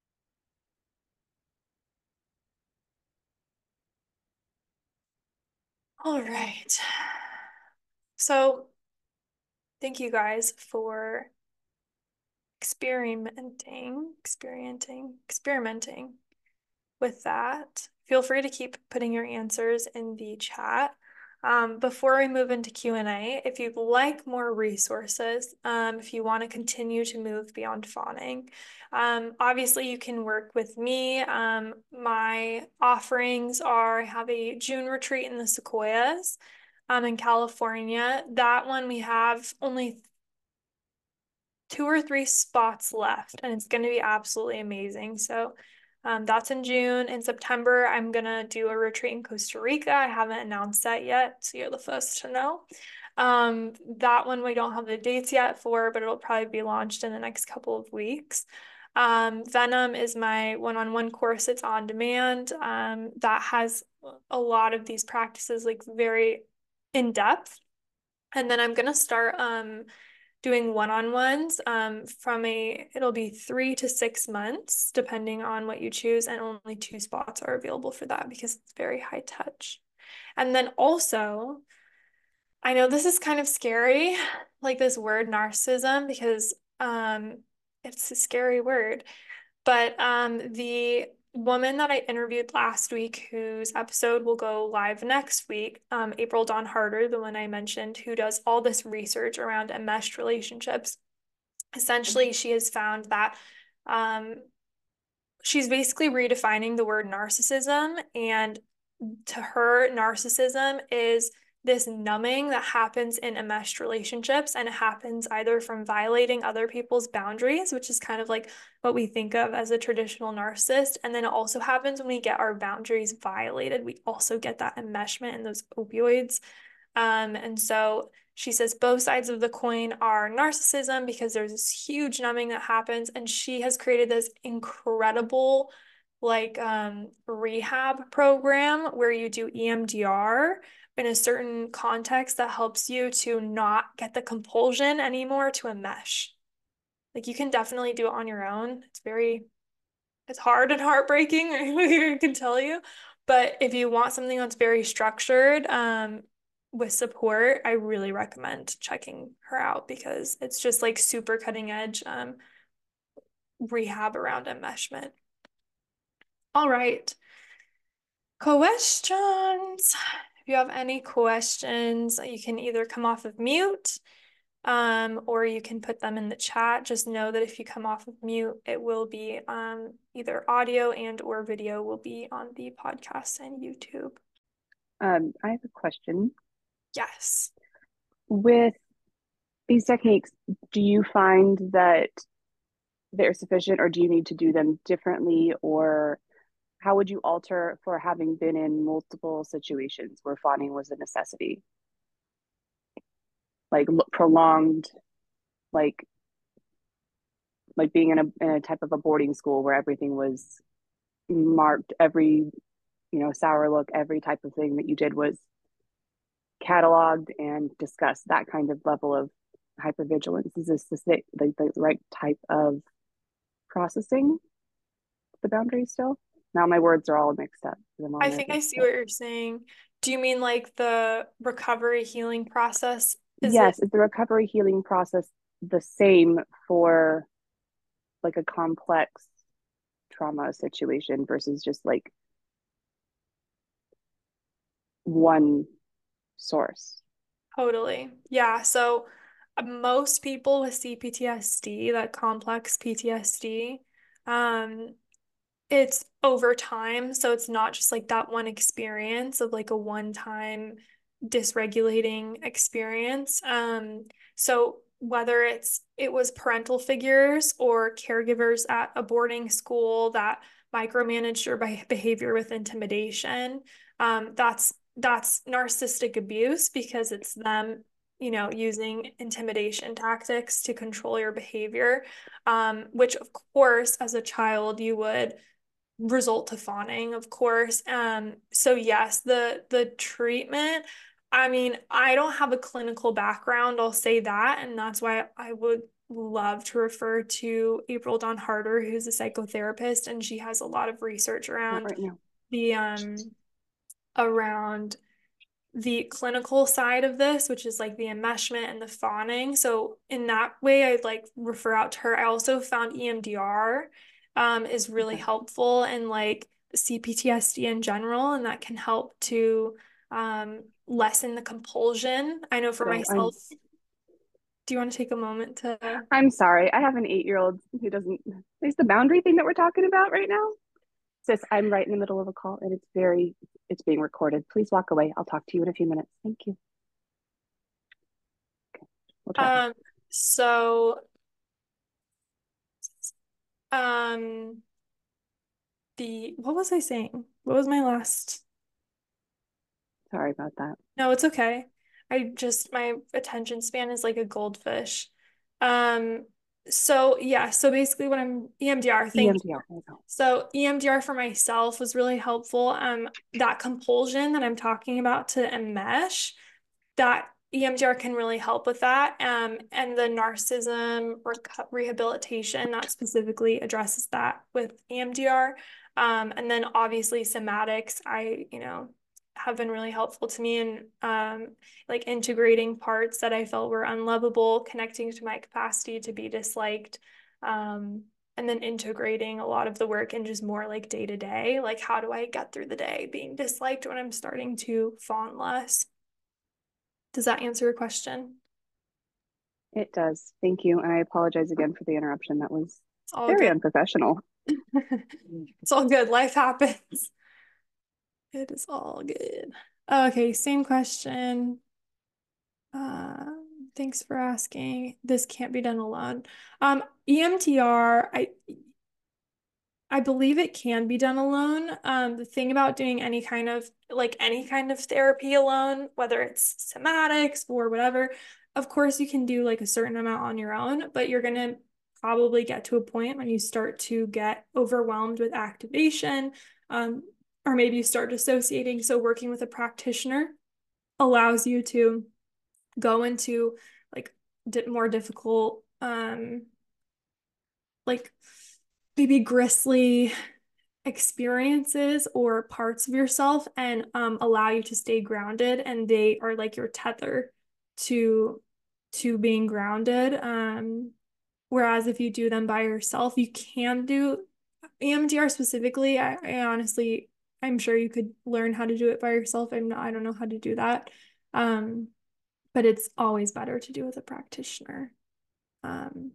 All right. So, thank you guys for experimenting, experimenting, experimenting with that. Feel free to keep putting your answers in the chat. Um, before we move into Q and A, if you'd like more resources, um, if you want to continue to move beyond fawning, um, obviously you can work with me. Um, my offerings are I have a June retreat in the Sequoias um, in California. That one we have only two or three spots left, and it's going to be absolutely amazing. So um, that's in June. In September, I'm going to do a retreat in Costa Rica. I haven't announced that yet, so you're the first to know. Um, that one we don't have the dates yet for, but it'll probably be launched in the next couple of weeks. Um, Venom is my one-on-one course. It's on demand. Um, that has a lot of these practices, like very in depth. And then I'm gonna start um doing one-on-ones um, from a, it'll be three to six months, depending on what you choose, and only two spots are available for that because it's very high touch. And then also, I know this is kind of scary, like this word narcissism, because um, it's a scary word. But um, the woman that I interviewed last week, whose episode will go live next week, um, April Dawn Harder, the one I mentioned, who does all this research around enmeshed relationships. Essentially, she has found that um, she's basically redefining the word narcissism. And to her, narcissism is this numbing that happens in enmeshed relationships, and it happens either from violating other people's boundaries, which is kind of like what we think of as a traditional narcissist. And then it also happens when we get our boundaries violated. We also get that enmeshment in those opioids. Um, and so she says both sides of the coin are narcissism because there's this huge numbing that happens, and she has created this incredible like um, rehab program where you do E M D R in a certain context that helps you to not get the compulsion anymore to enmesh. Like you can definitely do it on your own. It's very it's hard and heartbreaking, I can tell you. But if you want something that's very structured, um, with support, I really recommend checking her out because it's just like super cutting edge um, rehab around enmeshment. All right. Questions. If you have any questions, you can either come off of mute, um, or you can put them in the chat. Just know that if you come off of mute, it will be um, either audio and or video will be on the podcast and YouTube. Um, I have a question. Yes. With these techniques, do you find that they're sufficient or do you need to do them differently? Or how would you alter for having been in multiple situations where fawning was a necessity? Like prolonged, like like being in a in a type of a boarding school where everything was marked, every you know sour look, every type of thing that you did was cataloged and discussed. That kind of level of hypervigilance, is this the, the, the right type of processing the boundaries still? Now my words are all mixed up because I'm all I think I nervous. see But what you're saying. Do you mean like the recovery healing process? Is it yes, is the recovery healing process the same for like a complex trauma situation versus just like one source? totally? Yeah. So uh, most people with C P T S D, that complex P T S D, um, it's over time. So it's not just like that one experience of like a one-time dysregulating experience. Um, so whether it's it was parental figures or caregivers at a boarding school that micromanaged your behavior with intimidation, um, that's that's narcissistic abuse because it's them, you know, using intimidation tactics to control your behavior, um, which of course, as a child, you would result to fawning, of course. Um, so yes, the the treatment, I mean, I don't have a clinical background, I'll say that, and that's why I would love to refer to April Dawn Harder, who's a psychotherapist, and she has a lot of research Not around right now. the um around the clinical side of this, which is like the enmeshment and the fawning. So in that way, I'd like refer out to her. I also found E M D R um, is really Okay. helpful in like C P T S D in general, and that can help to um, lessen the compulsion. I know for So I'm myself, do you want to take a moment to? I'm sorry. I have an eight year old who doesn't. Is the boundary thing that we're talking about right now? Sis, I'm right in the middle of a call and it's very it's being recorded. Please walk away. I'll talk to you in a few minutes. Thank you. Okay, we'll try back. Um, so um, the what was I saying? What was my last? Sorry about that. No, it's okay. I just my attention span is like a goldfish. Um, so yeah, so basically what I'm E M D R, thank you. E M D R. There you go. So E M D R for myself was really helpful. Um, that compulsion that I'm talking about to enmesh, that E M D R can really help with that. Um, and the narcissism reco- rehabilitation that specifically addresses that with E M D R. Um, and then obviously somatics, I, you know, have been really helpful to me in um, like integrating parts that I felt were unlovable, connecting to my capacity to be disliked, um, and then integrating a lot of the work in just more like day to day. Like, how do I get through the day being disliked when I'm starting to fawn less? Does that answer your question? It does. Thank you. And I apologize again for the interruption. That was It's all very good. unprofessional. It's all good. Life happens. It is all good. Okay, same question. Uh, thanks for asking. This can't be done alone. Um, E M T R, I I believe it can be done alone. Um, the thing about doing any kind of like any kind of therapy alone, whether it's somatics or whatever, of course you can do like a certain amount on your own, but you're gonna probably get to a point when you start to get overwhelmed with activation, um, or maybe you start dissociating. So working with a practitioner allows you to go into like di more difficult, um, like maybe gristly experiences or parts of yourself and um, allow you to stay grounded, and they are like your tether to to being grounded. Um, whereas if you do them by yourself, you can do E M D R specifically. I, I honestly, I'm sure you could learn how to do it by yourself. I'm not, I don't know how to do that. Um, but it's always better to do with a practitioner. Um,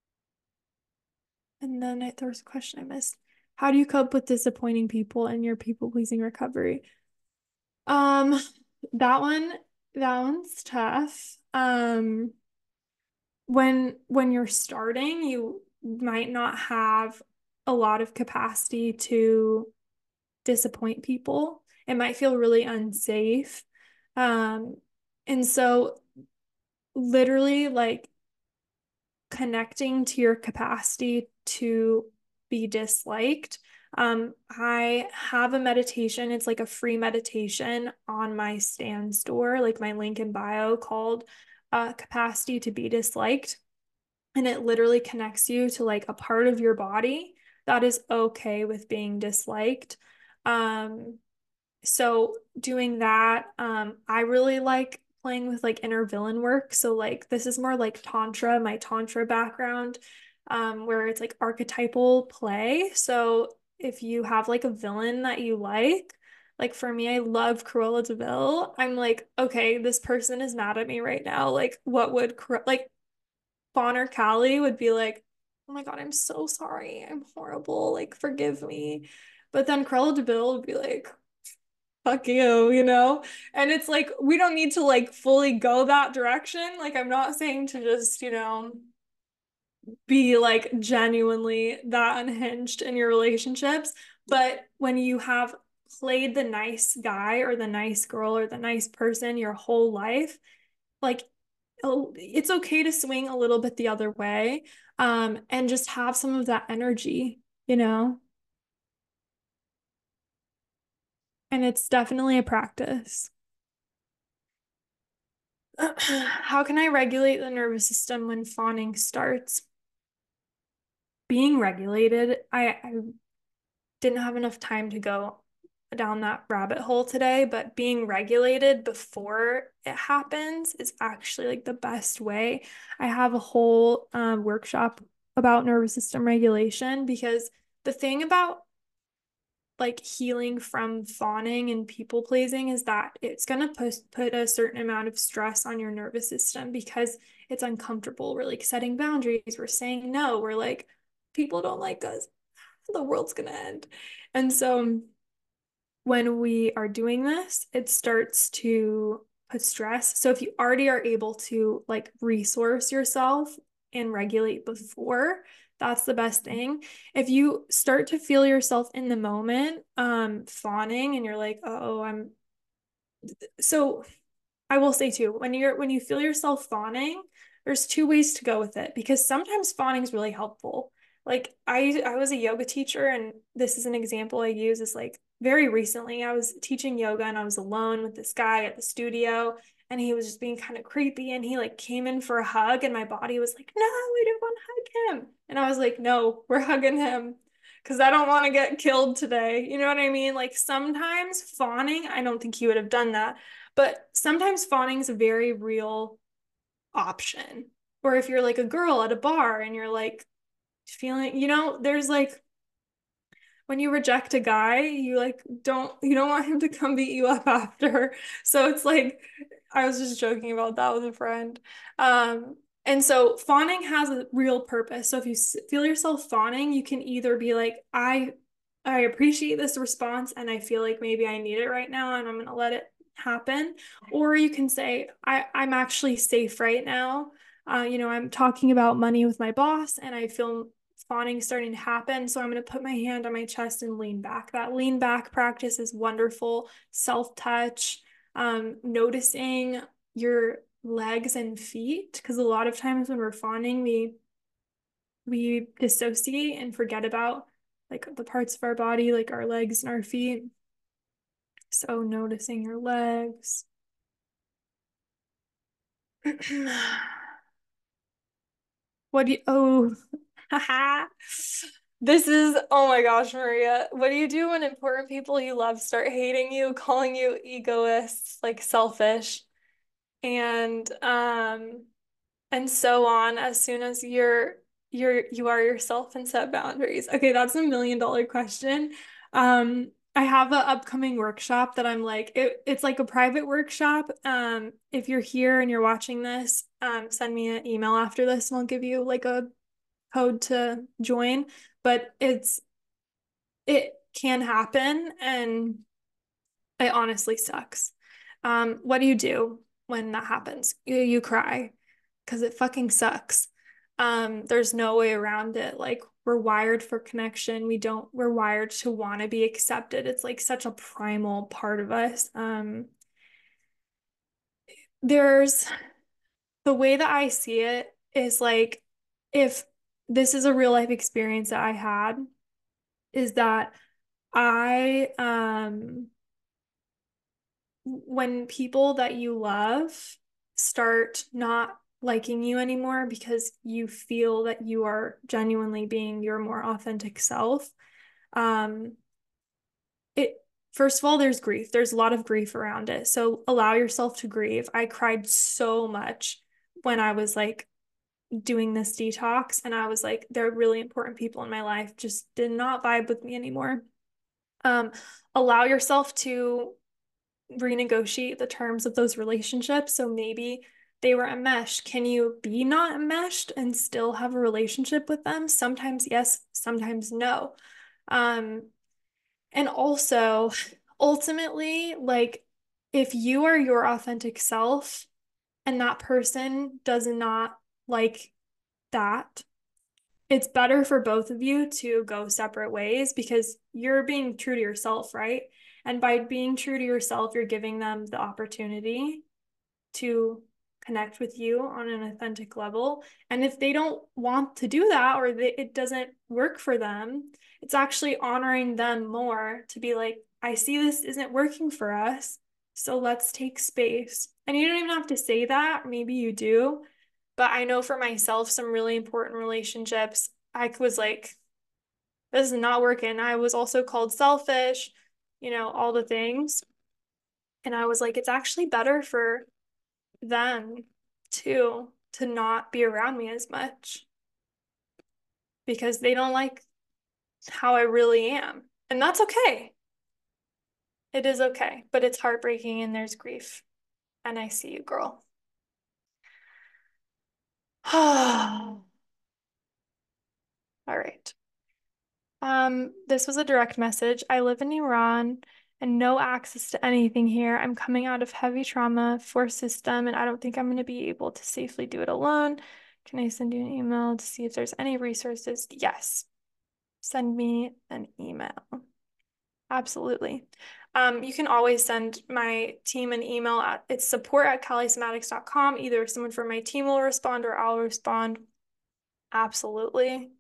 and then I, there was a question I missed. How do you cope with disappointing people in your people pleasing recovery? Um, that one, that one's tough. Um, when when you're starting, you might not have a lot of capacity to disappoint people. It might feel really unsafe. Um, and so literally like connecting to your capacity to be disliked. Um, I have a meditation. It's like a free meditation on my Stan store, like my link in bio, called uh, Capacity to Be Disliked. And it literally connects you to like a part of your body that is okay with being disliked. Um, so doing that, um, I really like playing with like inner villain work. So like this is more like tantra, my tantra background, um, where it's like archetypal play. So if you have like a villain that you like, like for me, I love Cruella de Vil. I'm like, okay, this person is mad at me right now. Like, what would Cru- like Bonner Callie would be like, oh my God, I'm so sorry. I'm horrible. Like, forgive me. But then Cruella de Vil would be like, fuck you, you know? And it's like, we don't need to like fully go that direction. Like, I'm not saying to just, you know, be like genuinely that unhinged in your relationships. But when you have played the nice guy or the nice girl or the nice person your whole life, like, oh, it's okay to swing a little bit the other way, um, and just have some of that energy, you know? And it's definitely a practice. How can I regulate the nervous system when fawning starts? Being regulated, I, I didn't have enough time to go down that rabbit hole today, but being regulated before it happens is actually like the best way. I have a whole um, workshop about nervous system regulation, because the thing about like healing from fawning and people pleasing is that it's going to put, put a certain amount of stress on your nervous system because it's uncomfortable. We're like setting boundaries, we're saying no, we're like, people don't like us, the world's going to end. And so when we are doing this, it starts to put stress. So if you already are able to like resource yourself and regulate before, that's the best thing. If you start to feel yourself in the moment, um, fawning, and you're like, oh, I'm so I will say too, when you're when you feel yourself fawning, there's two ways to go with it, because sometimes fawning is really helpful. Like I I was a yoga teacher, and this is an example I use, is like very recently I was teaching yoga and I was alone with this guy at the studio, and he was just being kind of creepy, and he like came in for a hug and my body was like, no, we don't want to hug him. And I was like, no, we're hugging him. because I don't want to get killed today. You know what I mean? Like sometimes fawning, I don't think he would have done that, but sometimes fawning is a very real option. Or if you're like a girl at a bar and you're like feeling, you know, there's like when you reject a guy, you like don't you don't want him to come beat you up after. So it's like I was just joking about that with a friend. Um, and so fawning has a real purpose. So if you feel yourself fawning, you can either be like, I I appreciate this response and I feel like maybe I need it right now and I'm gonna let it happen. Or you can say, I, I'm actually safe right now. Uh, you know, I'm talking about money with my boss and I feel fawning starting to happen. So I'm going to put my hand on my chest and lean back. That lean back practice is wonderful. Self-touch, um, noticing your legs and feet. Because a lot of times when we're fawning, we we dissociate and forget about like the parts of our body, like our legs and our feet. So noticing your legs. What do you, oh, haha. This is, oh my gosh, Maria. What do you do when important people you love start hating you, calling you egoists, like selfish, and um and so on as soon as you're you're you are yourself and set boundaries? Okay, that's a million dollar question. Um, I have an upcoming workshop that I'm like it, it's like a private workshop. Um, if you're here and you're watching this, um, send me an email after this and I'll give you like a code to join. But it's it can happen and it honestly sucks. Um, what do you do when that happens? You, you cry because it fucking sucks. Um, there's no way around it. Like we're wired for connection. We don't, we're wired to want to be accepted. It's like such a primal part of us. Um, there's the way that I see it is like if this is a real life experience that I had, is that I um when people that you love start not liking you anymore because you feel that you are genuinely being your more authentic self, um, it first of all, there's grief. There's a lot of grief around it. So allow yourself to grieve. I cried so much when I was like doing this detox, and I was like, there are really important people in my life just did not vibe with me anymore. Um, allow yourself to renegotiate the terms of those relationships. So maybe they were enmeshed. Can you be not enmeshed and still have a relationship with them? Sometimes yes, sometimes no. Um, and also, ultimately, like if you are your authentic self and that person does not like that, it's better for both of you to go separate ways because you're being true to yourself, right? And by being true to yourself, you're giving them the opportunity to connect with you on an authentic level. And if they don't want to do that or they, it doesn't work for them, it's actually honoring them more to be like, I see this isn't working for us. So let's take space. And you don't even have to say that. Maybe you do. But I know for myself, some really important relationships, I was like, this is not working. I was also called selfish, you know, all the things. And I was like, it's actually better for them too to not be around me as much because they don't like how I really am. And that's okay. It is okay, but it's heartbreaking and there's grief. And I see you, girl. All right. Um, this was a direct message. I live in Iran and no access to anything here. I'm coming out of heavy trauma for system, and I don't think I'm going to be able to safely do it alone. Can I send you an email to see if there's any resources? Yes. Send me an email. Absolutely. Um, you can always send my team an email at it's support at calisomatics dot com. Either someone from my team will respond or I'll respond. Absolutely.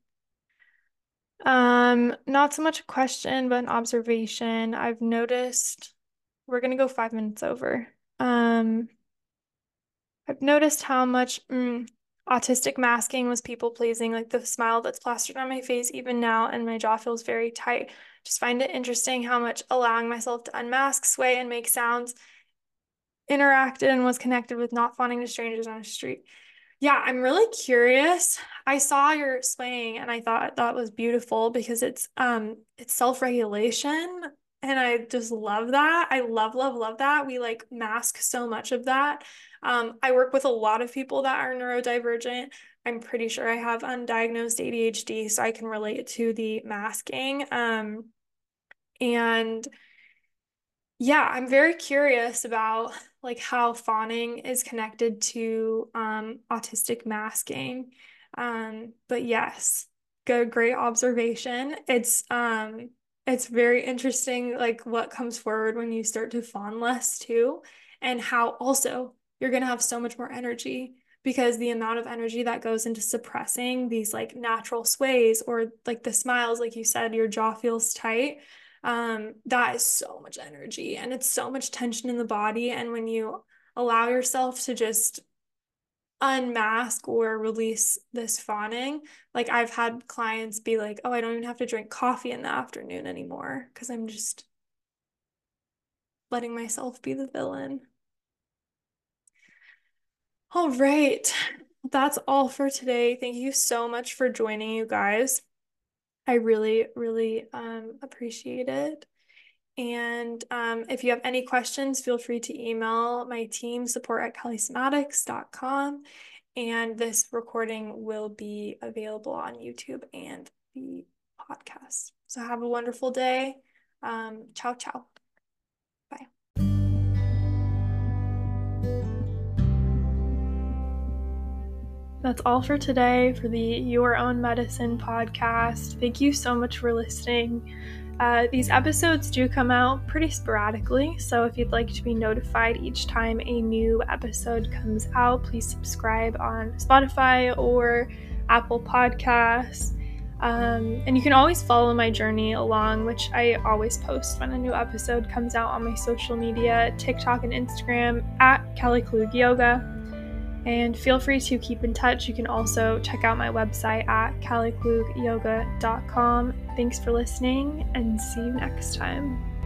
Um, not so much a question, but an observation. I've noticed we're gonna go five minutes over. Um, I've noticed how much mm, autistic masking was people pleasing, like the smile that's plastered on my face even now, and my jaw feels very tight. Just find it interesting how much allowing myself to unmask, sway, and make sounds interacted and was connected with not fawning to strangers on the street. Yeah, I'm really curious. I saw your swaying and I thought that was beautiful because it's um it's self-regulation and I just love that. I love love love that. We like mask so much of that. Um I work with a lot of people that are neurodivergent. I'm pretty sure I have undiagnosed A D H D, so I can relate to the masking. Um and yeah, I'm very curious about like how fawning is connected to um, autistic masking. Um, but yes, good, great observation. It's um, it's very interesting, like what comes forward when you start to fawn less too, and how also you're gonna have so much more energy because the amount of energy that goes into suppressing these like natural sways or like the smiles, like you said, your jaw feels tight, um, that is so much energy and it's so much tension in the body. And when you allow yourself to just unmask or release this fawning, like I've had clients be like, oh, I don't even have to drink coffee in the afternoon anymore because I'm just letting myself be the villain. All right. That's all for today. Thank you so much for joining, you guys. I really, really um, appreciate it. And um, if you have any questions, feel free to email my team, support at kelly somatics dot com. And this recording will be available on YouTube and the podcast. So have a wonderful day. Um, ciao, ciao. Bye. That's all for today for the Your Own Medicine podcast. Thank you so much for listening. Uh, these episodes do come out pretty sporadically, so if you'd like to be notified each time a new episode comes out, please subscribe on Spotify or Apple Podcasts. Um, and you can always follow my journey along, which I always post when a new episode comes out on my social media, TikTok and Instagram at Kelly Klug Yoga. And feel free to keep in touch. You can also check out my website at kelly klug yoga dot com. Thanks for listening and see you next time.